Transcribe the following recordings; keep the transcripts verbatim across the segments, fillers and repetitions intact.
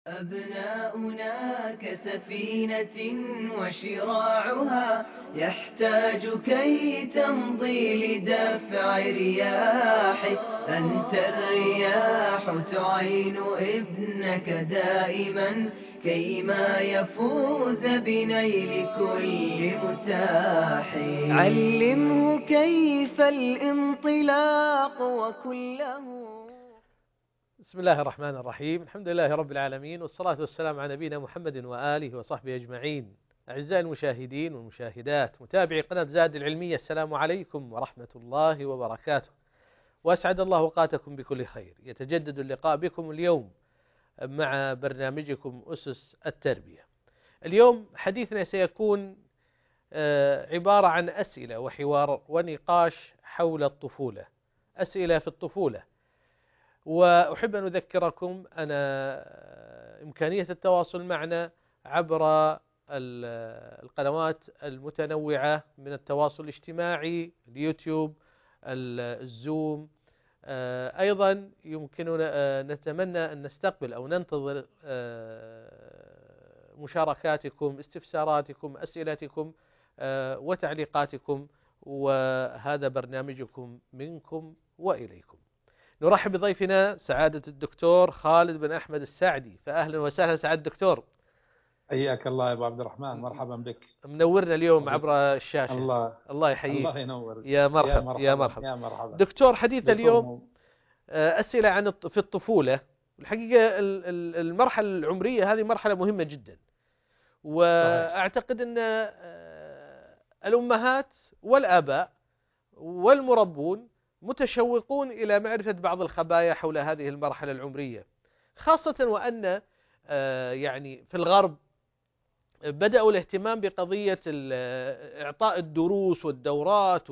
أبناؤنا كسفينة وشراعها يحتاج كي تمضي لدفع رياح. أنت الرياح تعين ابنك دائما كيما يفوز بنيل كل متاح. علمه كيف الانطلاق وكله. بسم الله الرحمن الرحيم. الحمد لله رب العالمين، والصلاة والسلام على نبينا محمد وآله وصحبه أجمعين. أعزائي المشاهدين والمشاهدات متابعي قناة زاد العلمية، السلام عليكم ورحمة الله وبركاته، وأسعد الله أوقاتكم بكل خير. يتجدد اللقاء بكم اليوم مع برنامجكم أسس التربية. اليوم حديثنا سيكون عبارة عن أسئلة وحوار ونقاش حول الطفولة، أسئلة في الطفولة. وأحب أن أذكركم أن إمكانية التواصل معنا عبر القنوات المتنوعة من التواصل الاجتماعي، اليوتيوب، الزوم. أيضا يمكننا نتمنى أن نستقبل أو ننتظر مشاركاتكم، استفساراتكم، أسئلتكم وتعليقاتكم، وهذا برنامجكم منكم وإليكم. نرحب بضيفنا سعادة الدكتور خالد بن أحمد السعدي، فأهلا وسهلا سعادة الدكتور. حياك الله يا أبو عبد الرحمن، مرحبا بك. منورنا اليوم عبر الشاشة. الله الله يحييك. الله ينور. يا مرحبا يا مرحبا يا مرحبا, يا مرحبا. دكتور، حديث اليوم أسئلة عن في الطفولة. الحقيقة المرحلة العمرية هذه مرحلة مهمة جدا، وأعتقد أن الأمهات والآباء والمربون متشوقون إلى معرفة بعض الخبايا حول هذه المرحلة العمرية، خاصة وأن يعني في الغرب بدأوا الاهتمام بقضية إعطاء الدروس والدورات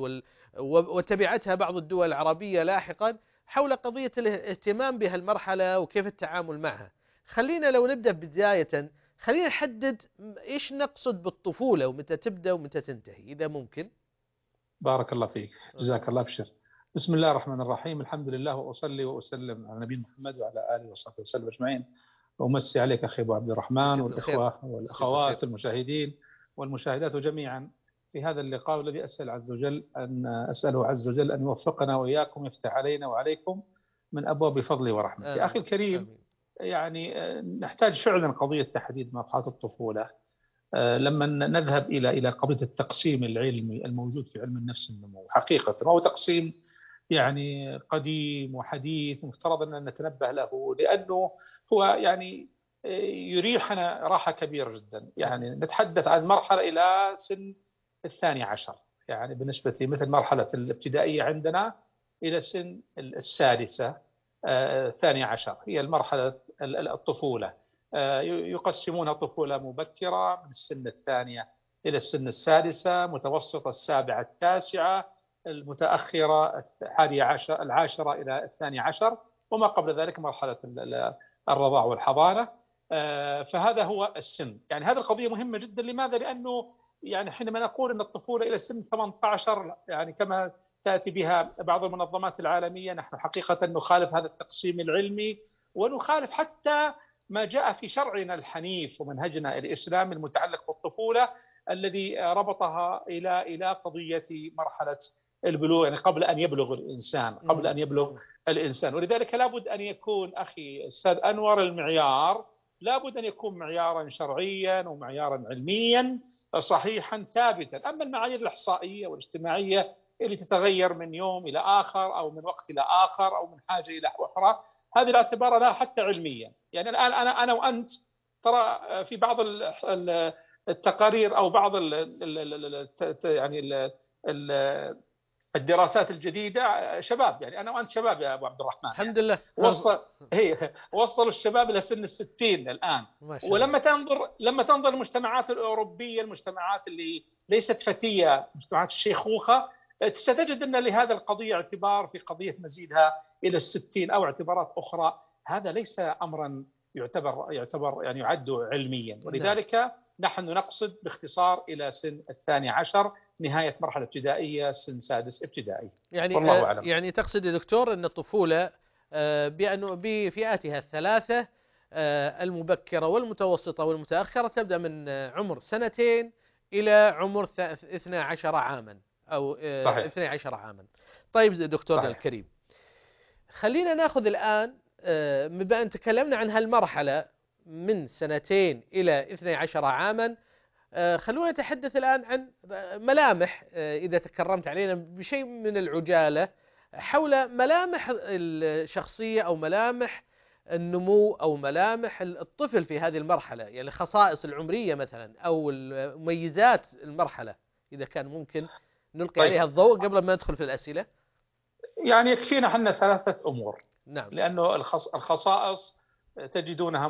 وتبعتها بعض الدول العربية لاحقا حول قضية الاهتمام بها المرحلة وكيف التعامل معها. خلينا لو نبدأ بداية، خلينا نحدد إيش نقصد بالطفولة ومتى تبدأ ومتى تنتهي إذا ممكن. بارك الله فيك، جزاك الله بشر. بسم الله الرحمن الرحيم، الحمد لله، وأصلي وأسلم على نبي محمد وعلى آله وصحبه وسلم أجمعين. وأمسي عليك أخي أبو عبد الرحمن والإخوة والأخوات المشاهدين والمشاهدات جميعا في هذا اللقاء، الذي أسأل عز وجل أن أسأله عز وجل أن يوفقنا وإياكم، يفتح علينا وعليكم من أبواب فضله ورحمته. يا أخي الكريم، آمين. يعني نحتاج فعلا قضية تحديد مرحلة الطفولة لما نذهب إلى إلى قضية التقسيم العلمي الموجود في علم النفس النمو. حقيقة هو تقسيم يعني قديم وحديث، مفترض أن نتنبه له، لأنه هو يعني يريحنا راحة كبيرة جدا. يعني نتحدث عن مرحلة إلى سن الثاني عشر، يعني بالنسبة مثل مرحلة الابتدائية عندنا إلى سن السادسة الثاني عشر، هي المرحلة الطفولة. يقسمونها طفولة مبكرة من السن الثانية إلى السن السادسة، متوسطة السابعة التاسعة، المتأخرة الحادي عشر العاشرة إلى الثاني عشر، وما قبل ذلك مرحلة الرضاع والحضانة. فهذا هو السن. يعني هذه القضية مهمة جدا. لماذا؟ لأنه يعني حينما نقول أن الطفولة إلى سن ثمانية عشر، يعني كما تأتي بها بعض المنظمات العالمية، نحن حقيقة نخالف هذا التقسيم العلمي، ونخالف حتى ما جاء في شرعنا الحنيف ومنهجنا الإسلامي المتعلق بالطفولة، الذي ربطها إلى إلى قضية مرحلة البلوغ، يعني قبل أن يبلغ الإنسان قبل أن يبلغ الإنسان. ولذلك لابد أن يكون أخي أستاذ أنور المعيار، لابد أن يكون معيارا شرعيا ومعيارا علميا صحيحا ثابتا. أما المعايير الإحصائية والاجتماعية اللي تتغير من يوم إلى آخر أو من وقت إلى آخر أو من حاجة إلى أخرى، هذه لا اعتبار لها حتى علميا. يعني الآن أنا أنا وأنت ترى في بعض التقارير أو بعض ال ال يعني ال الدراسات الجديدة، شباب، يعني أنا وأنت شباب يا أبو عبد الرحمن، الحمد يعني لله. وصل هي وصلوا الشباب إلى سن الستين الآن. ولما تنظر لما تنظر المجتمعات الأوروبية، المجتمعات اللي ليست فتية، مجتمعات الشيخوخة، ستجد أن لهذا القضية اعتبار في قضية مزيدها إلى الستين أو اعتبارات أخرى. هذا ليس أمرا يعتبر يعتبر يعني يعد علميا. ولذلك نحن نقصد باختصار إلى سن الثاني عشر، نهاية مرحلة ابتدائية، سن سادس ابتدائي. يعني والله أعلم. يعني تقصد يا دكتور أن الطفولة بأنه بفئاتها الثلاثة المبكرة والمتوسطة والمتأخرة تبدأ من عمر سنتين إلى عمر اثني عشر عاما أو صحيح. اثني عشر عاما. طيب دكتورنا الكريم، خلينا ناخذ الآن بما أن تكلمنا عن هالمرحلة من سنتين إلى اثني عشر عاما، خلونا نتحدث الآن عن ملامح، إذا تكرمت علينا بشيء من العجالة، حول ملامح الشخصية أو ملامح النمو أو ملامح الطفل في هذه المرحلة، يعني الخصائص العمرية مثلا أو مميزات المرحلة، إذا كان ممكن نلقي طيب. عليها الضوء قبل ما ندخل في الأسئلة. يعني يكفينا حنا ثلاثة أمور. نعم. لأنه الخصائص تجدونها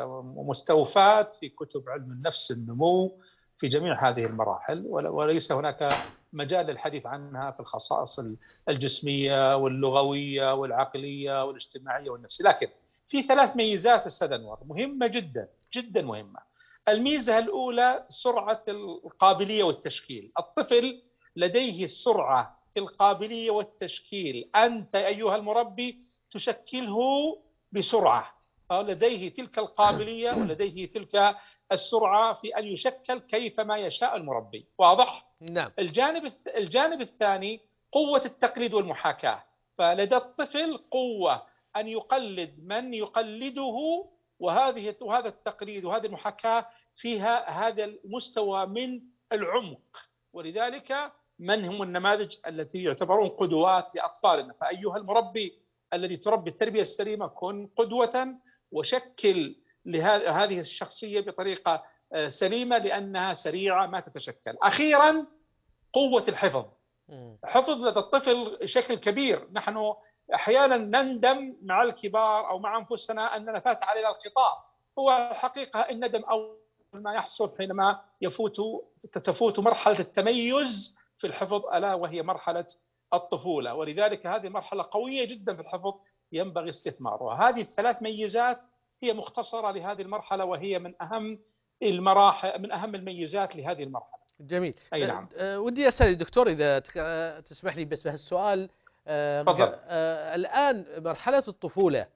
مستوفاة في كتب علم النفس النمو في جميع هذه المراحل، وليس هناك مجال للحديث عنها في الخصائص الجسمية واللغوية والعقلية والاجتماعية والنفسية. لكن في ثلاث ميزات أستاذ أنور مهمة جدا جدا مهمة. الميزة الأولى سرعة القابلية والتشكيل. الطفل لديه السرعة في القابلية والتشكيل، أنت أيها المربي تشكله بسرعة، لديه تلك القابلية ولديه تلك السرعة في أن يشكل كيفما يشاء المربي. واضح؟ نعم. الجانب الجانب الثاني قوة التقليد والمحاكاة. فلدى الطفل قوة أن يقلد من يقلده، وهذه وهذا التقليد وهذه المحاكاة فيها هذا المستوى من العمق، ولذلك من هم النماذج التي يعتبرون قدوات لأطفالنا. فأيها المربي الذي تربي التربية السليمة كن قدوة وشكل لهذه الشخصية بطريقة سليمة، لأنها سريعة ما تتشكل. أخيرا قوة الحفظ. حفظ لدى الطفل شكل كبير. نحن أحيانا نندم مع الكبار أو مع أنفسنا أننا فات علينا الخطاب. هو الحقيقة الندم أول ما يحصل حينما يفوت تفوت مرحلة التميز في الحفظ، ألا وهي مرحلة الطفولة. ولذلك هذه مرحلة قوية جدا في الحفظ ينبغي استثمارها. هذه الثلاث ميزات هي مختصرة لهذه المرحلة، وهي من أهم المراحل من أهم الميزات لهذه المرحلة. جميل. أي نعم. أه ودي أسأل الدكتور إذا تسمح لي بس بهالسؤال. أه أه الآن مرحلة الطفولة،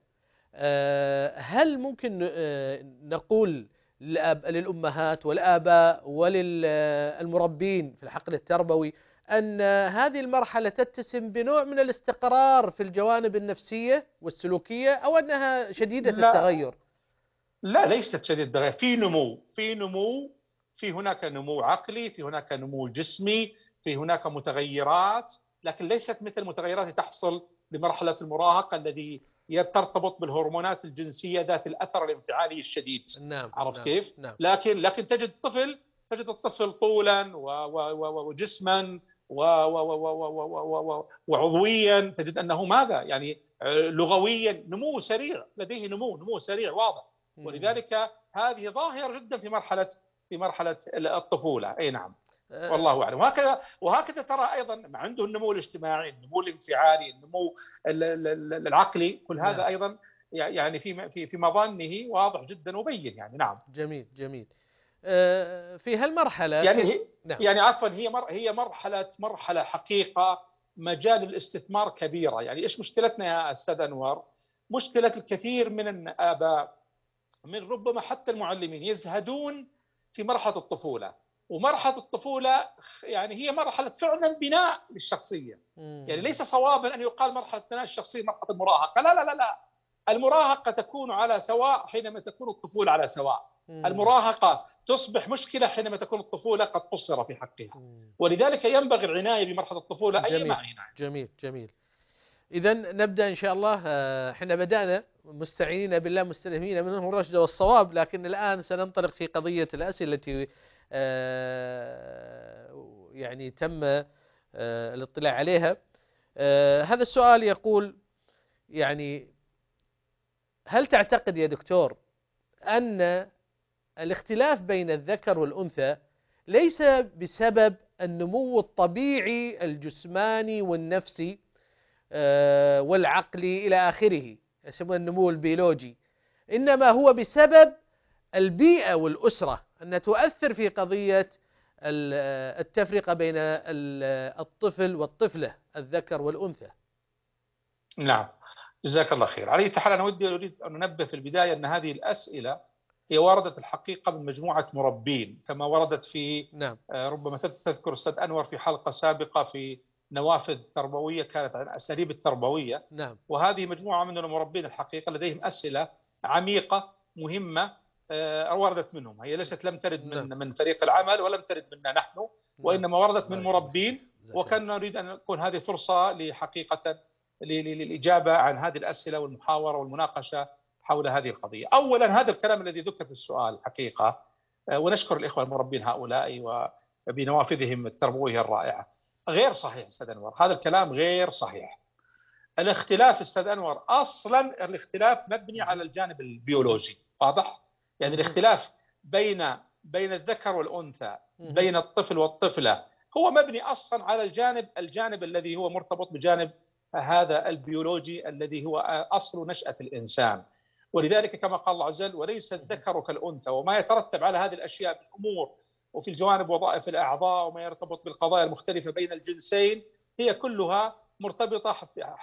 أه هل ممكن أه نقول للأمهات والآباء وللمربين في الحقل التربوي أن هذه المرحلة تتسم بنوع من الاستقرار في الجوانب النفسية والسلوكية، أو أنها شديدة لا التغير؟ لا، ليست شديدة التغير. في نمو في نمو في هناك نمو عقلي، في هناك نمو جسمي، في هناك متغيرات، لكن ليست مثل المتغيرات التي تحصل لمرحلة المراهقة الذي ترتبط بالهرمونات الجنسية ذات الأثر الانفعالي الشديد. نعم. عرفت نعم. كيف؟ نعم. لكن لكن تجد الطفل تجد الطفل طولا وجسما وعضويا، تجد أنه ماذا يعني لغويا نمو سريع، لديه نمو نمو سريع واضح. ولذلك هذه ظاهرة جدا في مرحلة في مرحلة الطفولة. أي نعم، والله أعلم. وهكذا وهكذا ترى أيضا عنده النمو الاجتماعي، النمو الانفعالي، النمو العقلي، كل هذا نعم. أيضا يعني في في في مظانه واضح جدا وبين يعني. نعم. جميل جميل. في هالمرحلة يعني هي نعم. يعني عفوا هي مر هي مرحلة مرحلة حقيقة مجال الاستثمار كبيرة. يعني إيش مشكلتنا يا أستاذ أنور؟ مشكلة الكثير من الآباء، من ربما حتى المعلمين، يزهدون في مرحلة الطفولة. ومرحلة الطفولة يعني هي مرحلة فعلا بناء للشخصية. مم. يعني ليس صوابا أن يقال مرحلة بناء الشخصية مرحلة المراهقة. لا لا لا لا، المراهقة تكون على سواء حينما تكون الطفولة على سواء. مم. المراهقة تصبح مشكلة حينما تكون الطفولة قد قصر في حقها. مم. ولذلك ينبغي العناية بمرحلة الطفولة. أي معنى. جميل جميل. إذا نبدأ إن شاء الله. احنا بدأنا مستعينين بالله مستلهمين منه الرشد والصواب، لكن الآن سننطلق في قضية الأسئلة التي يعني تم الاطلاع عليها. هذا السؤال يقول يعني هل تعتقد يا دكتور أن الاختلاف بين الذكر والأنثى ليس بسبب النمو الطبيعي الجسماني والنفسي والعقلي إلى آخره، يسمونه النمو البيولوجي، إنما هو بسبب البيئة والأسرة أنها تؤثر في قضية التفرقة بين الطفل والطفلة، الذكر والأنثى؟ نعم. جزاك الله خير. على أي حال أنا ودي أريد أن أنبه في البداية أن هذه الأسئلة هي وردت الحقيقة من مجموعة مربين، كما وردت في نعم. ربما تذكر أستاذ أنور في حلقة سابقة في نوافذ تربوية كانت عن الأساليب التربوية. نعم. وهذه مجموعة من المربين الحقيقة لديهم أسئلة عميقة مهمة وردت منهم، هي ليست لم ترد من نعم. من فريق العمل ولم ترد منا نحن، وإنما وردت من مربين، وكان نريد أن تكون هذه فرصة لحقيقة للإجابة عن هذه الأسئلة والمحاورة والمناقشة حول هذه القضية. أولا هذا الكلام الذي ذكر في السؤال حقيقة، ونشكر الإخوة المربين هؤلاء وبنوافذهم التربوية الرائعة، غير صحيح أستاذ أنور، هذا الكلام غير صحيح. الاختلاف أستاذ أنور أصلا الاختلاف مبني على الجانب البيولوجي، واضح؟ يعني الاختلاف بين بين الذكر والأنثى، بين الطفل والطفلة، هو مبني أصلا على الجانب الجانب الذي هو مرتبط بجانب هذا البيولوجي الذي هو أصل نشأة الإنسان. ولذلك كما قال الله عز وجل: وليس الذكر كالأنثى، وما يترتب على هذه الأشياء من أمور وفي الجوانب وظائف الأعضاء وما يرتبط بالقضايا المختلفة بين الجنسين هي كلها مرتبطة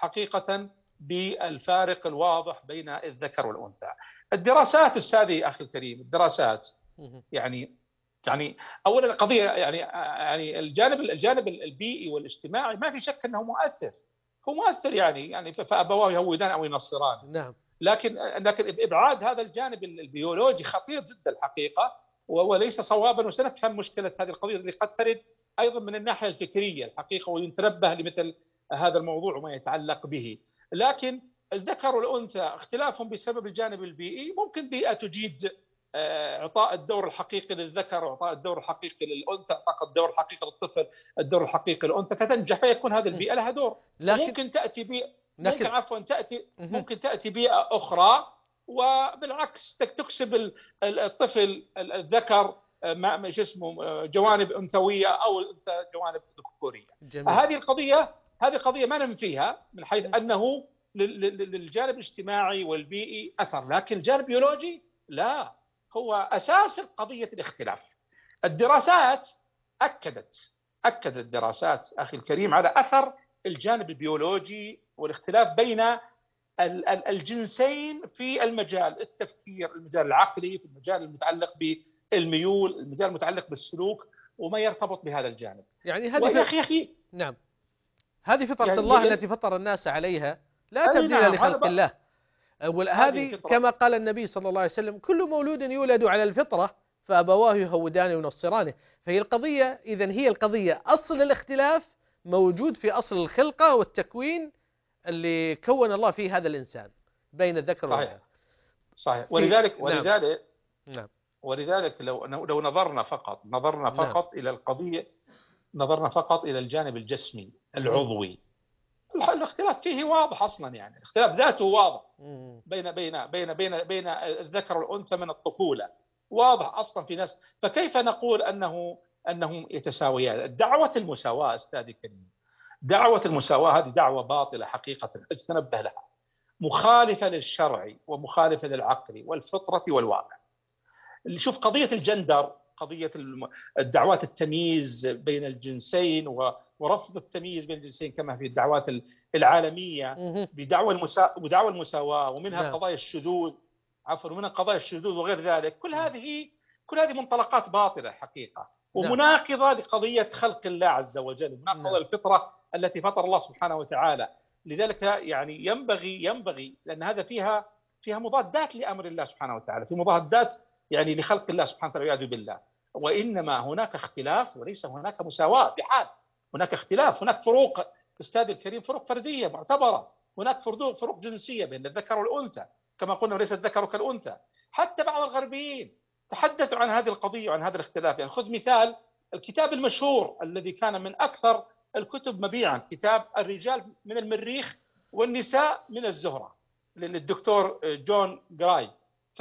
حقيقة بالفارق الواضح بين الذكر والأنثى. الدراسات أستاذي أخي الكريم، الدراسات يعني يعني أولا القضية يعني يعني الجانب الجانب البيئي والاجتماعي ما في شك أنه مؤثر، هو مؤثر يعني يعني فأبواه يهودان أو ينصران. نعم. لكن لكن إبعاد هذا الجانب البيولوجي خطير جدا الحقيقة، وليس صوابا، وسنفهم مشكلة هذه القضية اللي قد ترد أيضا من الناحية الفكرية الحقيقة، وينتبه لمثل هذا الموضوع وما يتعلق به. لكن الذكر والأنثى اختلافهم بسبب الجانب البيئي، ممكن بيئة تجيد إعطاء الدور الحقيقي للذكر وإعطاء الدور الحقيقي للأنثى، إعطاء الدور الحقيقي للطفل، الدور الحقيقي للأنثى، فتنجح فيكون هذه البيئة لها دور. لكن ممكن تأتي بيئة لكن ممكن عفوا تأتي ممكن تأتي بيئة أخرى وبالعكس تكسب الطفل الذكر ما شو اسمه جوانب أنثوية أو الأنثى جوانب ذكورية. هذه القضية هذه قضية ما ننفيها من حيث أنه للجانب الاجتماعي والبيئي أثر، لكن الجانب البيولوجي لا، هو أساس قضية الاختلاف. الدراسات أكدت أكدت الدراسات أخي الكريم على أثر الجانب البيولوجي والاختلاف بين الجنسين في المجال التفكير، المجال العقلي، في المجال المتعلق بالميول، المجال المتعلق بالسلوك وما يرتبط بهذا الجانب. يعني هذه أخي أخي نعم، هذه فطرة يعني الله يعني التي فطر الناس عليها، لا تبديل نعم لخلق الله. هذه كما قال النبي صلى الله عليه وسلم: كل مولود يولد على الفطرة فأبواه يهودانه وينصرانه. فهي القضية إذن هي القضية أصل الاختلاف موجود في أصل الخلقة والتكوين اللي كون الله فيه هذا الإنسان بين الذكر والأنثى. صحيح صحيح. ولذلك ولذلك نعم. ولذلك لو لو نظرنا فقط نظرنا فقط نعم. إلى القضية نظرنا فقط إلى الجانب الجسمي العضوي، الاختلاف فيه واضح أصلا، يعني الاختلاف ذاته واضح بين بين بين بين بين الذكر والأنثى من الطفولة، واضح أصلا في ناس. فكيف نقول أنه أنهم يتساويان؟ دعوة المساواة أستاذي الكريم، دعوة المساواة هذه دعوة باطلة حقيقة، تنبه لها، مخالفة للشرع ومخالفة للعقل والفطرة والواقع. اللي شوف قضية الجندر، قضية الدعوات التمييز بين الجنسين ورفض التمييز بين الجنسين كما في الدعوات العالمية بدعوى المسا... بدعوى المساواة، ومنها نعم. قضايا الشذوذ عفوا ومنها قضايا الشذوذ وغير ذلك، كل هذه كل هذه منطلقات باطلة حقيقة ومناقضة لقضية خلق الله عز وجل، مناقضة للفطرة التي فطر الله سبحانه وتعالى. لذلك يعني ينبغي ينبغي لأن هذا فيها فيها مضادات لأمر الله سبحانه وتعالى، في مضادات يعني لخلق الله سبحانه وتعالى والعياذ بالله. وإنما هناك اختلاف وليس هناك مساواة بحال، هناك اختلاف، هناك فروق أستاذ الكريم، فروق فردية معتبرة، هناك فروق فروق جنسية بين الذكر والأنثى كما قلنا، وليس الذكر كالأنثى. حتى بعض الغربيين تحدثوا عن هذه القضية وعن هذا الاختلاف. يعني خذ مثال الكتاب المشهور الذي كان من أكثر الكتب مبيعا، كتاب الرجال من المريخ والنساء من الزهرة للدكتور جون جراي.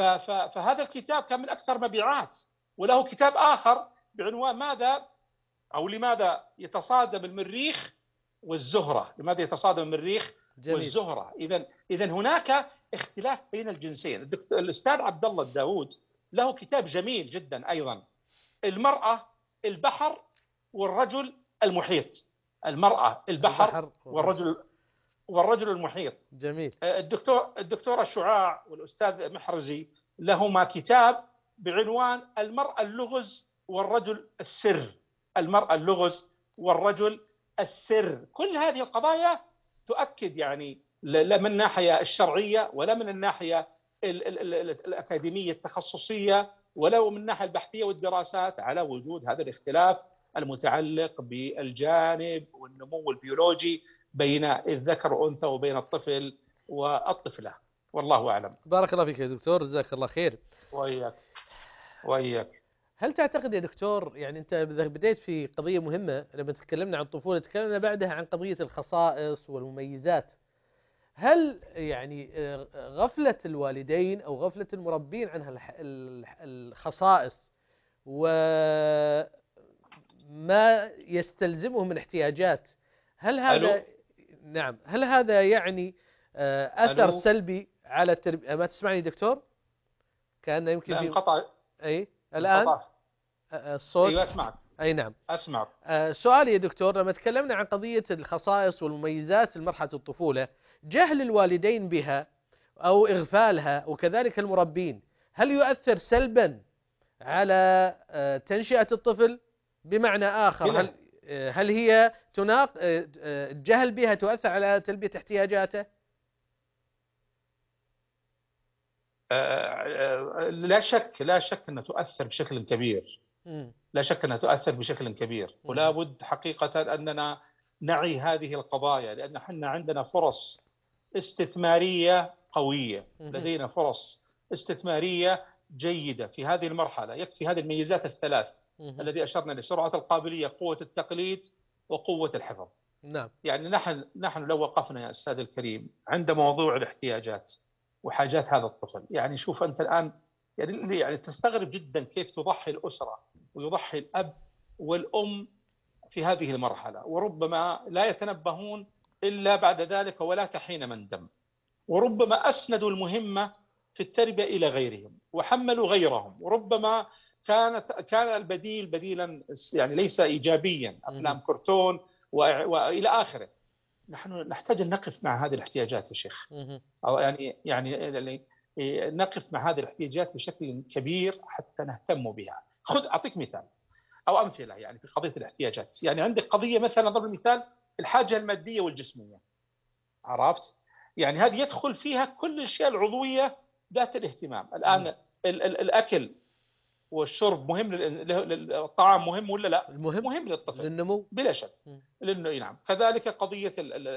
فهذا الكتاب كان من أكثر مبيعات. وله كتاب آخر بعنوان ماذا أو لماذا يتصادم المريخ والزهرة، لماذا يتصادم المريخ جميل. والزهرة. إذن إذن هناك اختلاف بين الجنسين. الأستاذ عبد الله الداود له كتاب جميل جدا أيضا، المرأة البحر والرجل المحيط. المرأة البحر, البحر والرجل والرجل المحيط. جميل. الدكتور الدكتورة شعاع والأستاذ محرزي لهما كتاب بعنوان المرأة اللغز والرجل السر. المرأة اللغز والرجل السر. كل هذه القضايا تؤكد يعني لا من الناحية الشرعية ولا من الناحية الأكاديمية التخصصية ولا من الناحية البحثية والدراسات على وجود هذا الاختلاف المتعلق بالجانب والنمو البيولوجي بين الذكر والأنثى وبين الطفل والطفلة. والله أعلم. بارك الله فيك يا دكتور، جزاك الله خير. وإياك وإياك. هل تعتقد يا دكتور، يعني أنت بديت في قضية مهمة لما تكلمنا عن الطفولة، تكلمنا بعدها عن قضية الخصائص والمميزات. هل يعني غفلة الوالدين أو غفلة المربين عن الخصائص وما يستلزمه من احتياجات، هل هذا ألو. نعم هل هذا يعني أثر ألو. سلبي على التربية؟ ما تسمعني دكتور؟ كأنه يمكن لا انقطع. أي الآن انقطع. الصوت. أيوة أسمعك. أي نعم أسمعك. سؤالي يا دكتور، لما تكلمنا عن قضية الخصائص والمميزات لمرحلة الطفولة، جهل الوالدين بها أو إغفالها وكذلك المربين، هل يؤثر سلبا على تنشئة الطفل؟ بمعنى آخر، هل هل هي تناق الجهل بها تؤثر على تلبية احتياجاته؟ لا شك لا شك أنها تؤثر بشكل كبير. م. لا شك أنها تؤثر بشكل كبير، ولا بد حقيقة أننا نعي هذه القضايا، لأن احنا عندنا فرص استثمارية قوية، لدينا فرص استثمارية جيدة في هذه المرحلة. يكفي هذه الميزات الثلاث الذي أشرنا إليه: سرعة القابلية، قوة التقليد، وقوة الحفظ. نعم. يعني نحن نحن لو وقفنا يا أستاذ الكريم عند موضوع الاحتياجات وحاجات هذا الطفل، يعني شوف أنت الآن يعني يعني تستغرب جدا كيف تضحي الأسرة ويضحي الأب والأم في هذه المرحلة، وربما لا يتنبهون إلا بعد ذلك ولا تحين مندم، وربما أسندوا المهمة في التربية إلى غيرهم وحملوا غيرهم، وربما كانت كان البديل بديلا يعني ليس إيجابيا، أفلام كرتون وإلى آخره. نحن نحتاج أن نقف مع هذه الاحتياجات يا شيخ، أو يعني يعني نقف مع هذه الاحتياجات بشكل كبير حتى نهتم بها. خذ أعطيك مثال أو أمثلة يعني في قضية الاحتياجات. يعني عندك قضية مثلا، ضرب المثال الحاجة المادية والجسمية، عرفت؟ يعني هذه يدخل فيها كل الأشياء العضوية ذات الاهتمام. الآن ال ال الأكل والشرب مهم، الطعام مهم ولا لا؟ المهم مهم للطفل للنمو بلا شك، لأنه نعم. كذلك قضية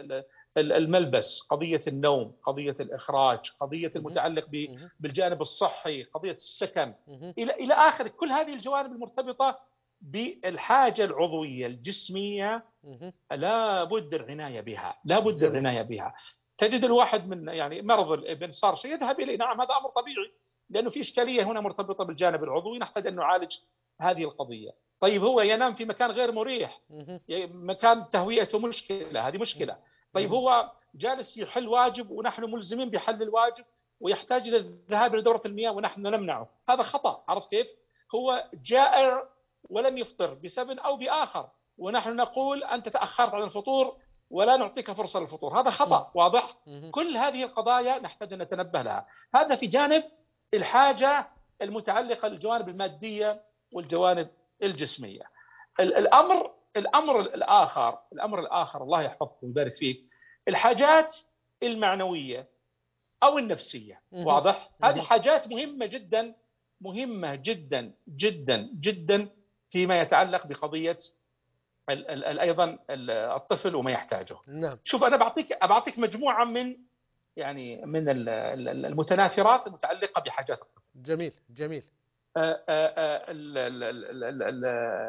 الملبس، قضية النوم، قضية الإخراج، قضية المتعلق بالجانب الصحي، قضية السكن، إلى إلى آخر. كل هذه الجوانب المرتبطة بالحاجة العضوية الجسمية لا بد العناية بها، لا بد العناية بها. تجد الواحد من يعني مرض الابن صار شيء يذهب إليه، نعم هذا أمر طبيعي، لأنه في إشكالية هنا مرتبطة بالجانب العضوي نحتاج أن نعالج هذه القضية. طيب هو ينام في مكان غير مريح، مكان تهويته مشكلة، هذه مشكلة. طيب هو جالس يحل واجب ونحن ملزمين بحل الواجب، ويحتاج إلى الذهاب إلى دورة المياه ونحن نمنعه، هذا خطأ. عرفت كيف؟ هو جائع ولم يفطر بسبب أو بآخر، ونحن نقول أنت تأخرت عن الفطور ولا نعطيك فرصة للفطور، هذا خطأ واضح. كل هذه القضايا نحتاج أن نتنبه لها. هذا في جانب الحاجة المتعلقة بالجوانب المادية والجوانب الجسمية. الأمر الأمر الآخر الأمر الآخر الله يحفظك ويبارك فيك، الحاجات المعنوية أو النفسية، واضح؟ هذه حاجات مهمة جدا، مهمة جدا جدا جدا فيما يتعلق بقضية ال ال أيضا الطفل وما يحتاجه. نعم. شوف أنا بعطيك بعطيك مجموعة من يعني من المتناثرات المتعلقة بحاجات الطفل. جميل جميل. آآ آآ ال ال ال ال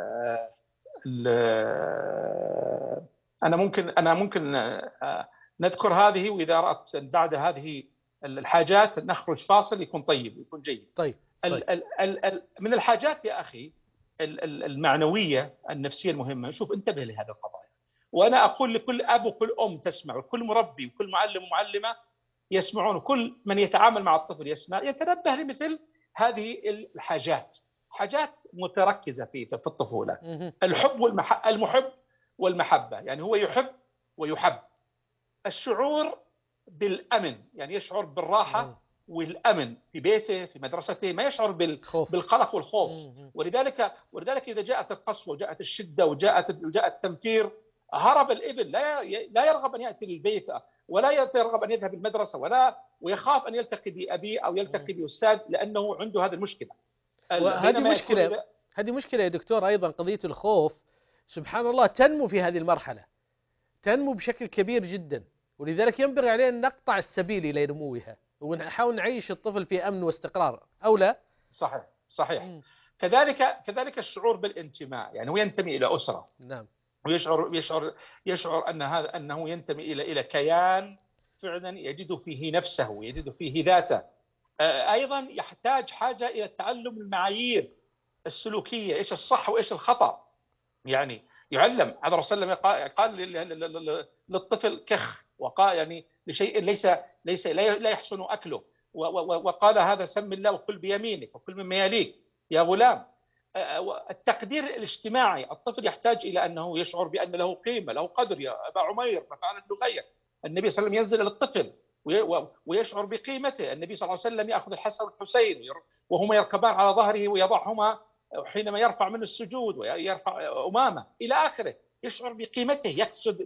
ال أنا ممكن أنا ممكن نذكر هذه، وإذا رأت بعد هذه الحاجات نخرج فاصل يكون طيب، يكون جيد. طيب. طيب. ال ال ال من الحاجات يا أخي المعنوية النفسية المهمة، شوف انتبه لهذه القضايا، وأنا أقول لكل أب وكل أم تسمع، وكل مربي وكل معلم ومعلمة يسمعون، وكل من يتعامل مع الطفل يسمع، يتنبه لمثل هذه الحاجات. حاجات متركزة في في الطفولة. الحب والمحبة، المحب والمحبة، يعني هو يحب ويحب، الشعور بالأمن، يعني يشعر بالراحة مم. والأمن في بيته في مدرسته، ما يشعر بال- خوف. بالقلق والخوف. مم. ولذلك ولذلك إذا جاءت القسوة وجاءت الشدة وجاءت جاء التمتير، هرب الابن، لا ي- لا يرغب أن يأتي للبيت، ولا يرغب أن يذهب المدرسة، ولا ويخاف أن يلتقي بأبيه أو يلتقي مم. بأستاذ، لأنه عنده هذه المشكلة. ال- وهذه بينما يكون مشكلة، إذا هذه مشكلة يا دكتور. أيضا قضية الخوف سبحان الله تنمو في هذه المرحلة، تنمو بشكل كبير جدا، ولذلك ينبغي علينا أن نقطع السبيل إلى نموها ونحاول نعيش الطفل في أمن واستقرار، أو لا؟ صحيح صحيح. مم. كذلك كذلك الشعور بالانتماء، يعني هو ينتمي إلى أسرة، نعم. ويشعر يشعر يشعر ان هذا انه ينتمي الى الى كيان فعلا يجد فيه نفسه ويجد فيه ذاته. ايضا يحتاج حاجه الى تعلم المعايير السلوكيه، ايش الصح وايش الخطا. يعني يعلم. هذا الرسول صلى الله عليه وسلم قال للطفل كخ، وقال يعني لشيء ليس ليس لا يحسن اكله، وقال هذا سم الله وكل بيمينك وكل مما يليك يا غلام. التقدير الاجتماعي، الطفل يحتاج إلى أنه يشعر بأن له قيمة، له قدر. يا أبا عمير ما فعل النغير، النبي صلى الله عليه وسلم ينزل إلى الطفل ويشعر بقيمته. النبي صلى الله عليه وسلم يأخذ الحسن والحسين وهما يركبان على ظهره ويضعهما حينما يرفع من السجود ويرفع أمامه إلى آخره، يشعر بقيمته، يقصد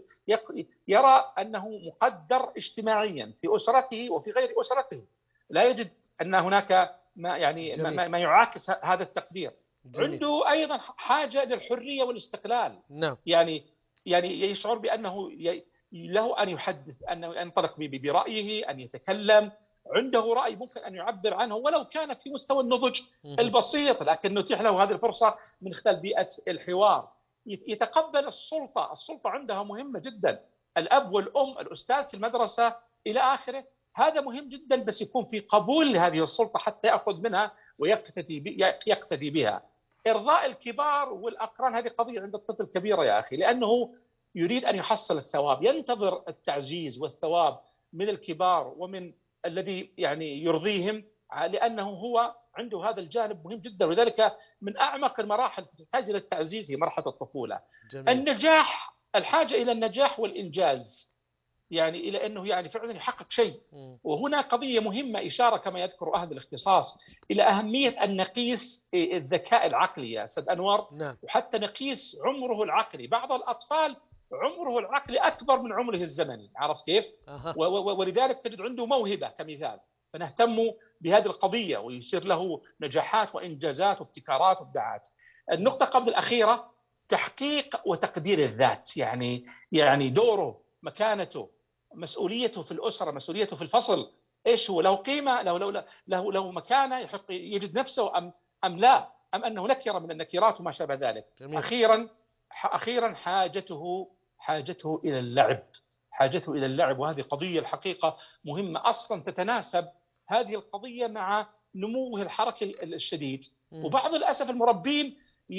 يرى أنه مقدر اجتماعيا في أسرته وفي غير أسرته. لا يجد أن هناك ما يعني ما, ما يعاكس هذا التقدير. جميل. عنده أيضا حاجة للحرية والاستقلال. نعم. يعني يعني يشعر بأنه له أن يحدث، أن ينطلق برأيه، أن يتكلم، عنده رأي ممكن أن يعبر عنه ولو كان في مستوى النضج البسيط، لكن نتيح له هذه الفرصة من خلال بيئة الحوار. يتقبل السلطة، السلطة عندها مهمة جدا، الأب والأم، الأستاذ في المدرسة إلى آخره، هذا مهم جدا، بس يكون في قبول لهذه السلطة حتى يأخذ منها ويقتدي يقتدي بها. إرضاء الكبار والأقران هذه قضية عند الطفل كبيرة يا أخي، لأنه يريد أن يحصل الثواب، ينتظر التعزيز والثواب من الكبار ومن الذي يعني يرضيهم، لأنه هو عنده هذا الجانب مهم جدا. ولذلك من أعمق المراحل تحتاج إلى التعزيز هي مرحلة الطفولة. جميل. النجاح، الحاجة إلى النجاح والإنجاز، يعني إلى أنه يعني فعلا يحقق شيء. وهنا قضية مهمة، إشارة كما يذكر أهل الاختصاص إلى أهمية أن نقيس الذكاء العقلي يا أستاذ أنور. نعم. وحتى نقيس عمره العقلي. بعض الأطفال عمره العقلي أكبر من عمره الزمني، عرفت كيف؟ أه. ولذلك تجد عنده موهبة كمثال، فنهتم بهذه القضية ويصير له نجاحات وإنجازات وابتكارات وابداعات. النقطة قبل الأخيرة تحقيق وتقدير الذات، يعني يعني دوره، مكانته، مسؤوليته في الأسرة، مسؤوليته في الفصل، إيش هو، له قيمة، له له له, له مكانة، يحق يجد نفسه أم أم لا، أم أنه نكرة من النكرات وما شابه ذلك. جميل. أخيرا أخيرا حاجته حاجته إلى اللعب، حاجته إلى اللعب، وهذه قضية الحقيقة مهمة أصلا، تتناسب هذه القضية مع نموه الحركي الشديد. م. وبعض الأسف المربين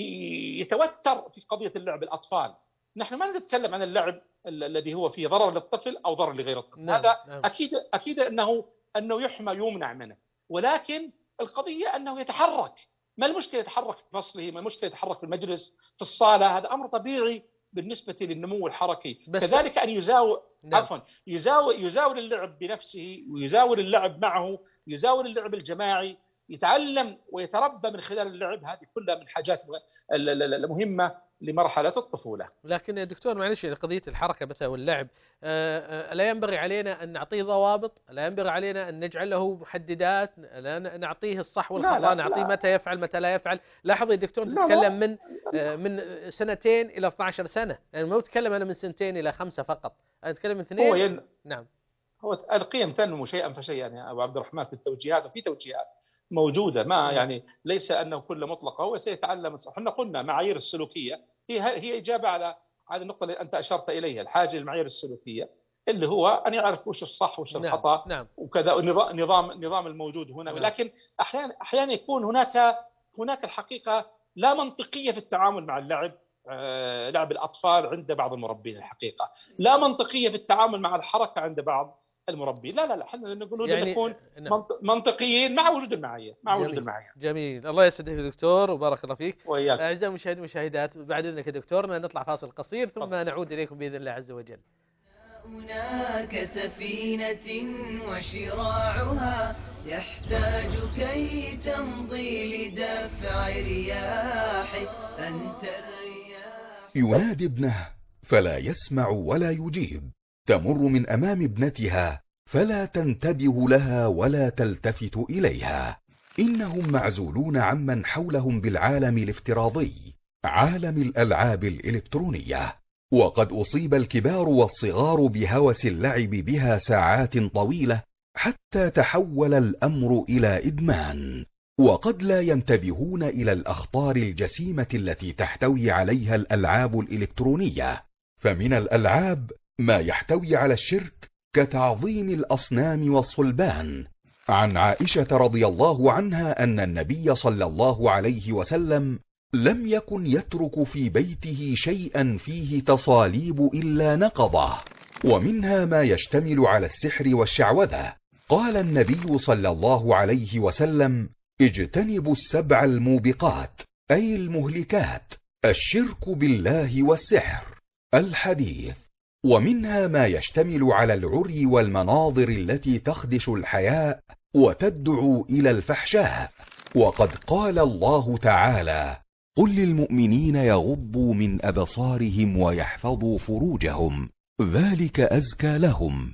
يتوتر في قضية اللعب الأطفال. نحن ما نتكلم عن اللعب الذي هو فيه ضرر للطفل أو ضرر لغير الطفل. نعم. هذا نعم. أكيد أكيد أنه أنه يحمى يمنع منه، ولكن القضية أنه يتحرك. ما المشكلة يتحرك في فصله؟ ما المشكلة يتحرك في المجلس، في الصالة؟ هذا أمر طبيعي بالنسبة للنمو الحركي. كذلك أن يزاول نعم. عفوا يزاول يزاول اللعب بنفسه، ويزاول اللعب معه، يزاول اللعب الجماعي، يتعلم ويتربى من خلال اللعب. هذه كلها من حاجات المهمة لمرحلة الطفولة. لكن يا دكتور معلش، قضية الحركة مثلا واللعب، لا ينبغي علينا أن نعطيه ضوابط؟ لا ينبغي علينا أن نجعل له محددات؟ لا نعطيه الصح والخطأ؟ لا لا نعطيه لا. متى يفعل متى لا يفعل؟ لاحظ يا دكتور تتكلم من من سنتين إلى اثنتي عشرة سنة، يعني ما أتكلم أنا من سنتين إلى خمسة فقط، أنا أتكلم من اثنين. هو ين... نعم. هو القيم تنمو شيئا فشيئا يعني يا أبو عبد الرحمن، في التوجيهات، وفي توجيهات موجودة، ما يعني ليس أنه كل مطلقة، هو سيتعلم. احنا قلنا معايير السلوكية هي هي إجابة على هذه النقطة اللي أنت أشرت إليها، الحاجة للمعايير السلوكية، اللي هو أن يعرف وش الصح وش الخطأ. نعم. نعم. وكذا النظام نظام النظام الموجود هنا. نعم. لكن أحيانا أحيانا يكون هناك هناك الحقيقة لا منطقية في التعامل مع اللعب، آه لعب الأطفال عند بعض المربين، الحقيقة لا منطقية في التعامل مع الحركة عند بعض المربي. لا لا لا احنا نقول يعني نكون نعم. منطقيين مع وجود المعايير، مع جميل. وجود المعايير. جميل، الله يسعدك يا دكتور وبارك الله فيك. وإياك. اعزائي المشاهدين والمشاهدات، بعد اذنك يا دكتور نطلع فاصل قصير ثم نعود اليكم باذن الله عز وجل. هناك سفينة وشراعها يحتاج كي تمضي لدفع رياح أنت الرياح. ينادي ابنه فلا يسمع ولا يجيب، تمر من أمام ابنتها فلا تنتبه لها ولا تلتفت إليها. إنهم معزولون عمن حولهم بالعالم الافتراضي، عالم الألعاب الإلكترونية، وقد أصيب الكبار والصغار بهوس اللعب بها ساعات طويلة حتى تحول الأمر إلى إدمان، وقد لا ينتبهون إلى الأخطار الجسيمة التي تحتوي عليها الألعاب الإلكترونية. فمن الألعاب ما يحتوي على الشرك كتعظيم الأصنام والصلبان. عن عائشة رضي الله عنها أن النبي صلى الله عليه وسلم لم يكن يترك في بيته شيئا فيه تصاليب إلا نقضه، ومنها ما يشتمل على السحر والشعوذة. قال النبي صلى الله عليه وسلم: اجتنبوا السبع الموبقات، أي المهلكات، الشرك بالله والسحر. الحديث. ومنها ما يشتمل على العري والمناظر التي تخدش الحياء وتدعو إلى الفحشاء، وقد قال الله تعالى: قل للمؤمنين يغضوا من أبصارهم ويحفظوا فروجهم ذلك أزكى لهم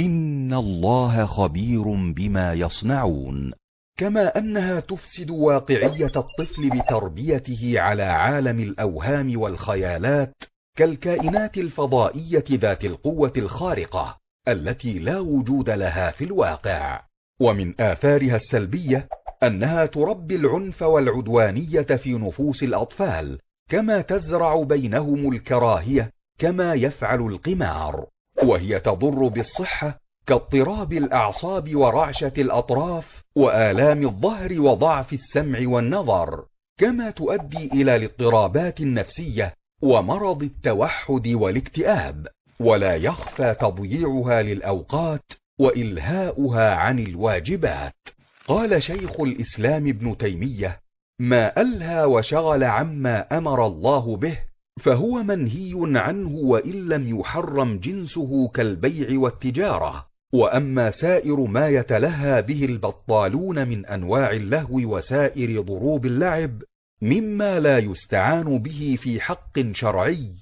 إن الله خبير بما يصنعون. كما أنها تفسد واقعية الطفل بتربيته على عالم الأوهام والخيالات كالكائنات الفضائية ذات القوة الخارقة التي لا وجود لها في الواقع. ومن آثارها السلبية أنها تربي العنف والعدوانية في نفوس الأطفال، كما تزرع بينهم الكراهية كما يفعل القمار، وهي تضر بالصحة كاضطراب الأعصاب ورعشة الأطراف وآلام الظهر وضعف السمع والنظر، كما تؤدي إلى الاضطرابات النفسية ومرض التوحد والاكتئاب. ولا يخفى تضييعها للأوقات وإلهاؤها عن الواجبات. قال شيخ الإسلام ابن تيمية: ما ألهى وشغل عما أمر الله به فهو منهي عنه وإن لم يحرم جنسه كالبيع والتجارة. وأما سائر ما يتلهى به البطالون من أنواع اللهو وسائر ضروب اللعب مما لا يستعان به في حق شرعي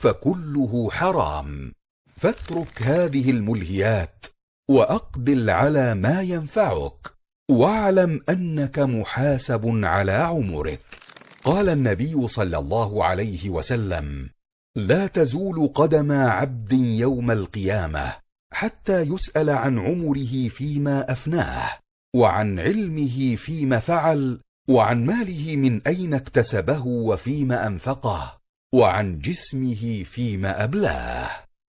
فكله حرام. فاترك هذه الملهيات وأقبل على ما ينفعك، واعلم أنك محاسب على عمرك. قال النبي صلى الله عليه وسلم: لا تزول قدم عبد يوم القيامة حتى يسأل عن عمره فيما أفناه، وعن علمه فيما فعل، وعن ماله من أين اكتسبه وفيما أنفقه، وعن جسمه فيما أبلاه.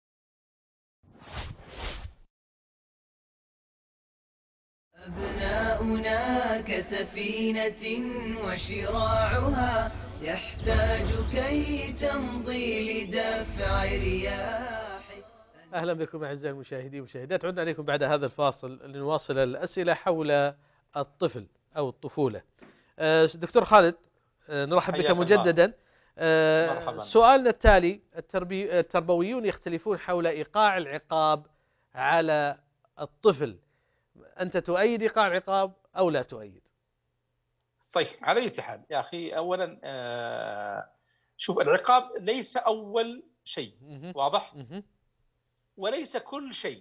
أبناؤنا كسفينة وشراعها يحتاج كي تمضي لدفع رياح. أهلا بكم أعزائي المشاهدين والمشاهدات، عدنا عليكم بعد هذا الفاصل لنواصل الأسئلة حول الطفل أو الطفولة. دكتور خالد، نرحب بك مجددا. سؤالنا التالي: التربي التربويون يختلفون حول إيقاع العقاب على الطفل، أنت تؤيد إيقاع العقاب أو لا تؤيد؟ طيب، على أي حال يا أخي، أولا آه شوف، العقاب ليس أول شيء، واضح؟ وليس كل شيء،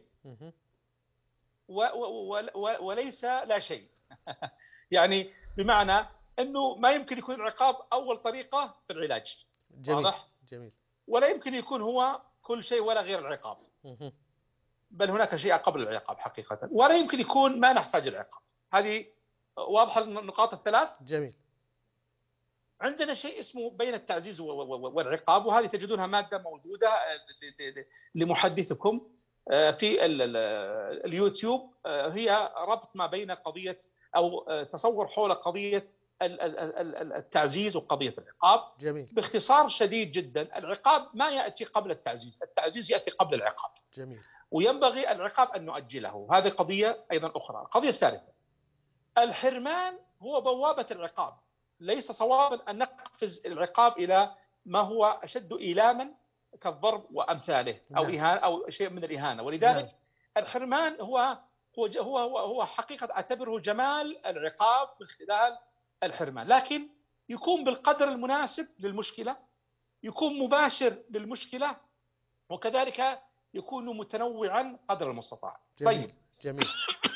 و و و وليس لا شيء. يعني بمعنى أنه ما يمكن يكون العقاب أول طريقة في العلاج. جميل. واضح؟ جميل. ولا يمكن يكون هو كل شيء ولا غير العقاب، بل هناك شيء قبل العقاب حقيقة. ولا يمكن يكون ما نحتاج العقاب. هذه واضحة النقاط الثلاث. جميل. عندنا شيء اسمه بين التعزيز والعقاب، وهذه تجدونها مادة موجودة لمحدثكم في اليوتيوب، هي ربط ما بين قضية أو تصور حول قضية التعزيز وقضية العقاب. جميل. باختصار شديد جدا، العقاب ما يأتي قبل التعزيز، التعزيز يأتي قبل العقاب. جميل. وينبغي العقاب أن نؤجله، هذه قضية أيضا أخرى. القضية الثالثة، الحرمان هو بوابة العقاب. ليس صوابا أن نقفز العقاب إلى ما هو أشد إيلاما كالضرب وأمثاله أو نعم. إهانة أو شيء من الإهانة. ولذلك نعم. الحرمان هو هو هو هو, هو حقيقة أعتبره جمال العقاب من خلال الحرمان، لكن يكون بالقدر المناسب للمشكلة، يكون مباشر للمشكلة، وكذلك يكون متنوعا قدر المستطاع. جميل. طيب جميل.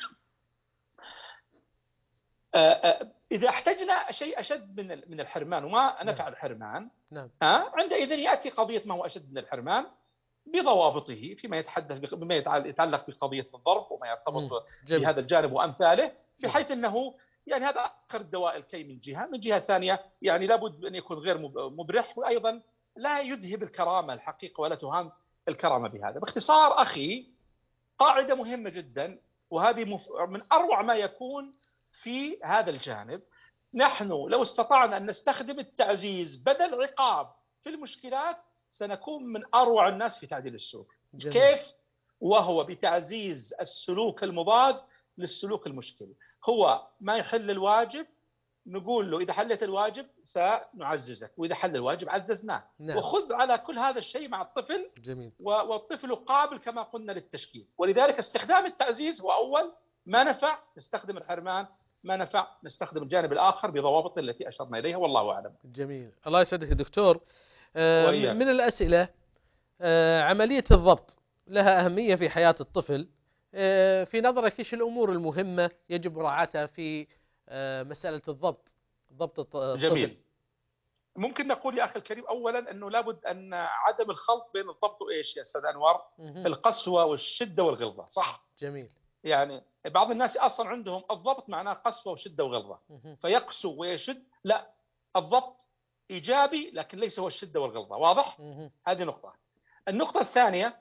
إذا احتجنا شيء أشد من من الحرمان وما نفع نعم. الحرمان، نعم. عندئذ يأتي قضية ما هو أشد من الحرمان بضوابطه فيما يتحدث بما يتعلق بقضية الضرب وما يرتبط بهذا الجانب وأمثاله، بحيث أنه يعني هذا آخر الدواء الكي من جهة، من جهة ثانية يعني لابد أن يكون غير مبرح، وأيضا لا يذهب الكرامة الحقيقة ولا تهان الكرامة بهذا. باختصار أخي، قاعدة مهمة جدا، وهذه من أروع ما يكون في هذا الجانب. نحن لو استطعنا أن نستخدم التعزيز بدل عقاب في المشكلات سنكون من أروع الناس في تعديل السلوك. جميل. كيف؟ وهو بتعزيز السلوك المضاد للسلوك المشكل. هو ما يحل الواجب نقول له إذا حلت الواجب سنعززك، وإذا حل الواجب عززناه. نعم. وخذ على كل هذا الشيء مع الطفل. جميل. والطفل قابل كما قلنا للتشكيل. ولذلك استخدام التعزيز هو أول، ما نفع نستخدم الحرمان، ما نفع نستخدم الجانب الآخر بضوابط التي أشرنا إليها، والله أعلم. جميل. الله يسعدك دكتور. آه من الأسئلة، آه عملية الضبط لها أهمية في حياة الطفل. آه في نظرك إيش الأمور المهمة يجب مراعاتها في آه مسألة الضبط ضبط الطفل؟ جميل. ممكن نقول يا أخي الكريم أولا أنه لابد أن عدم الخلط بين الضبط وإيش يا أستاذ أنور؟ القسوة والشدة والغلظة، صح؟ جميل. يعني بعض الناس أصلا عندهم الضبط معناه قسوة وشدة وغلظة، فيقسو ويشد. لا، الضبط إيجابي لكن ليس هو الشدة والغلظة. واضح؟ هذه نقطة. النقطة الثانية،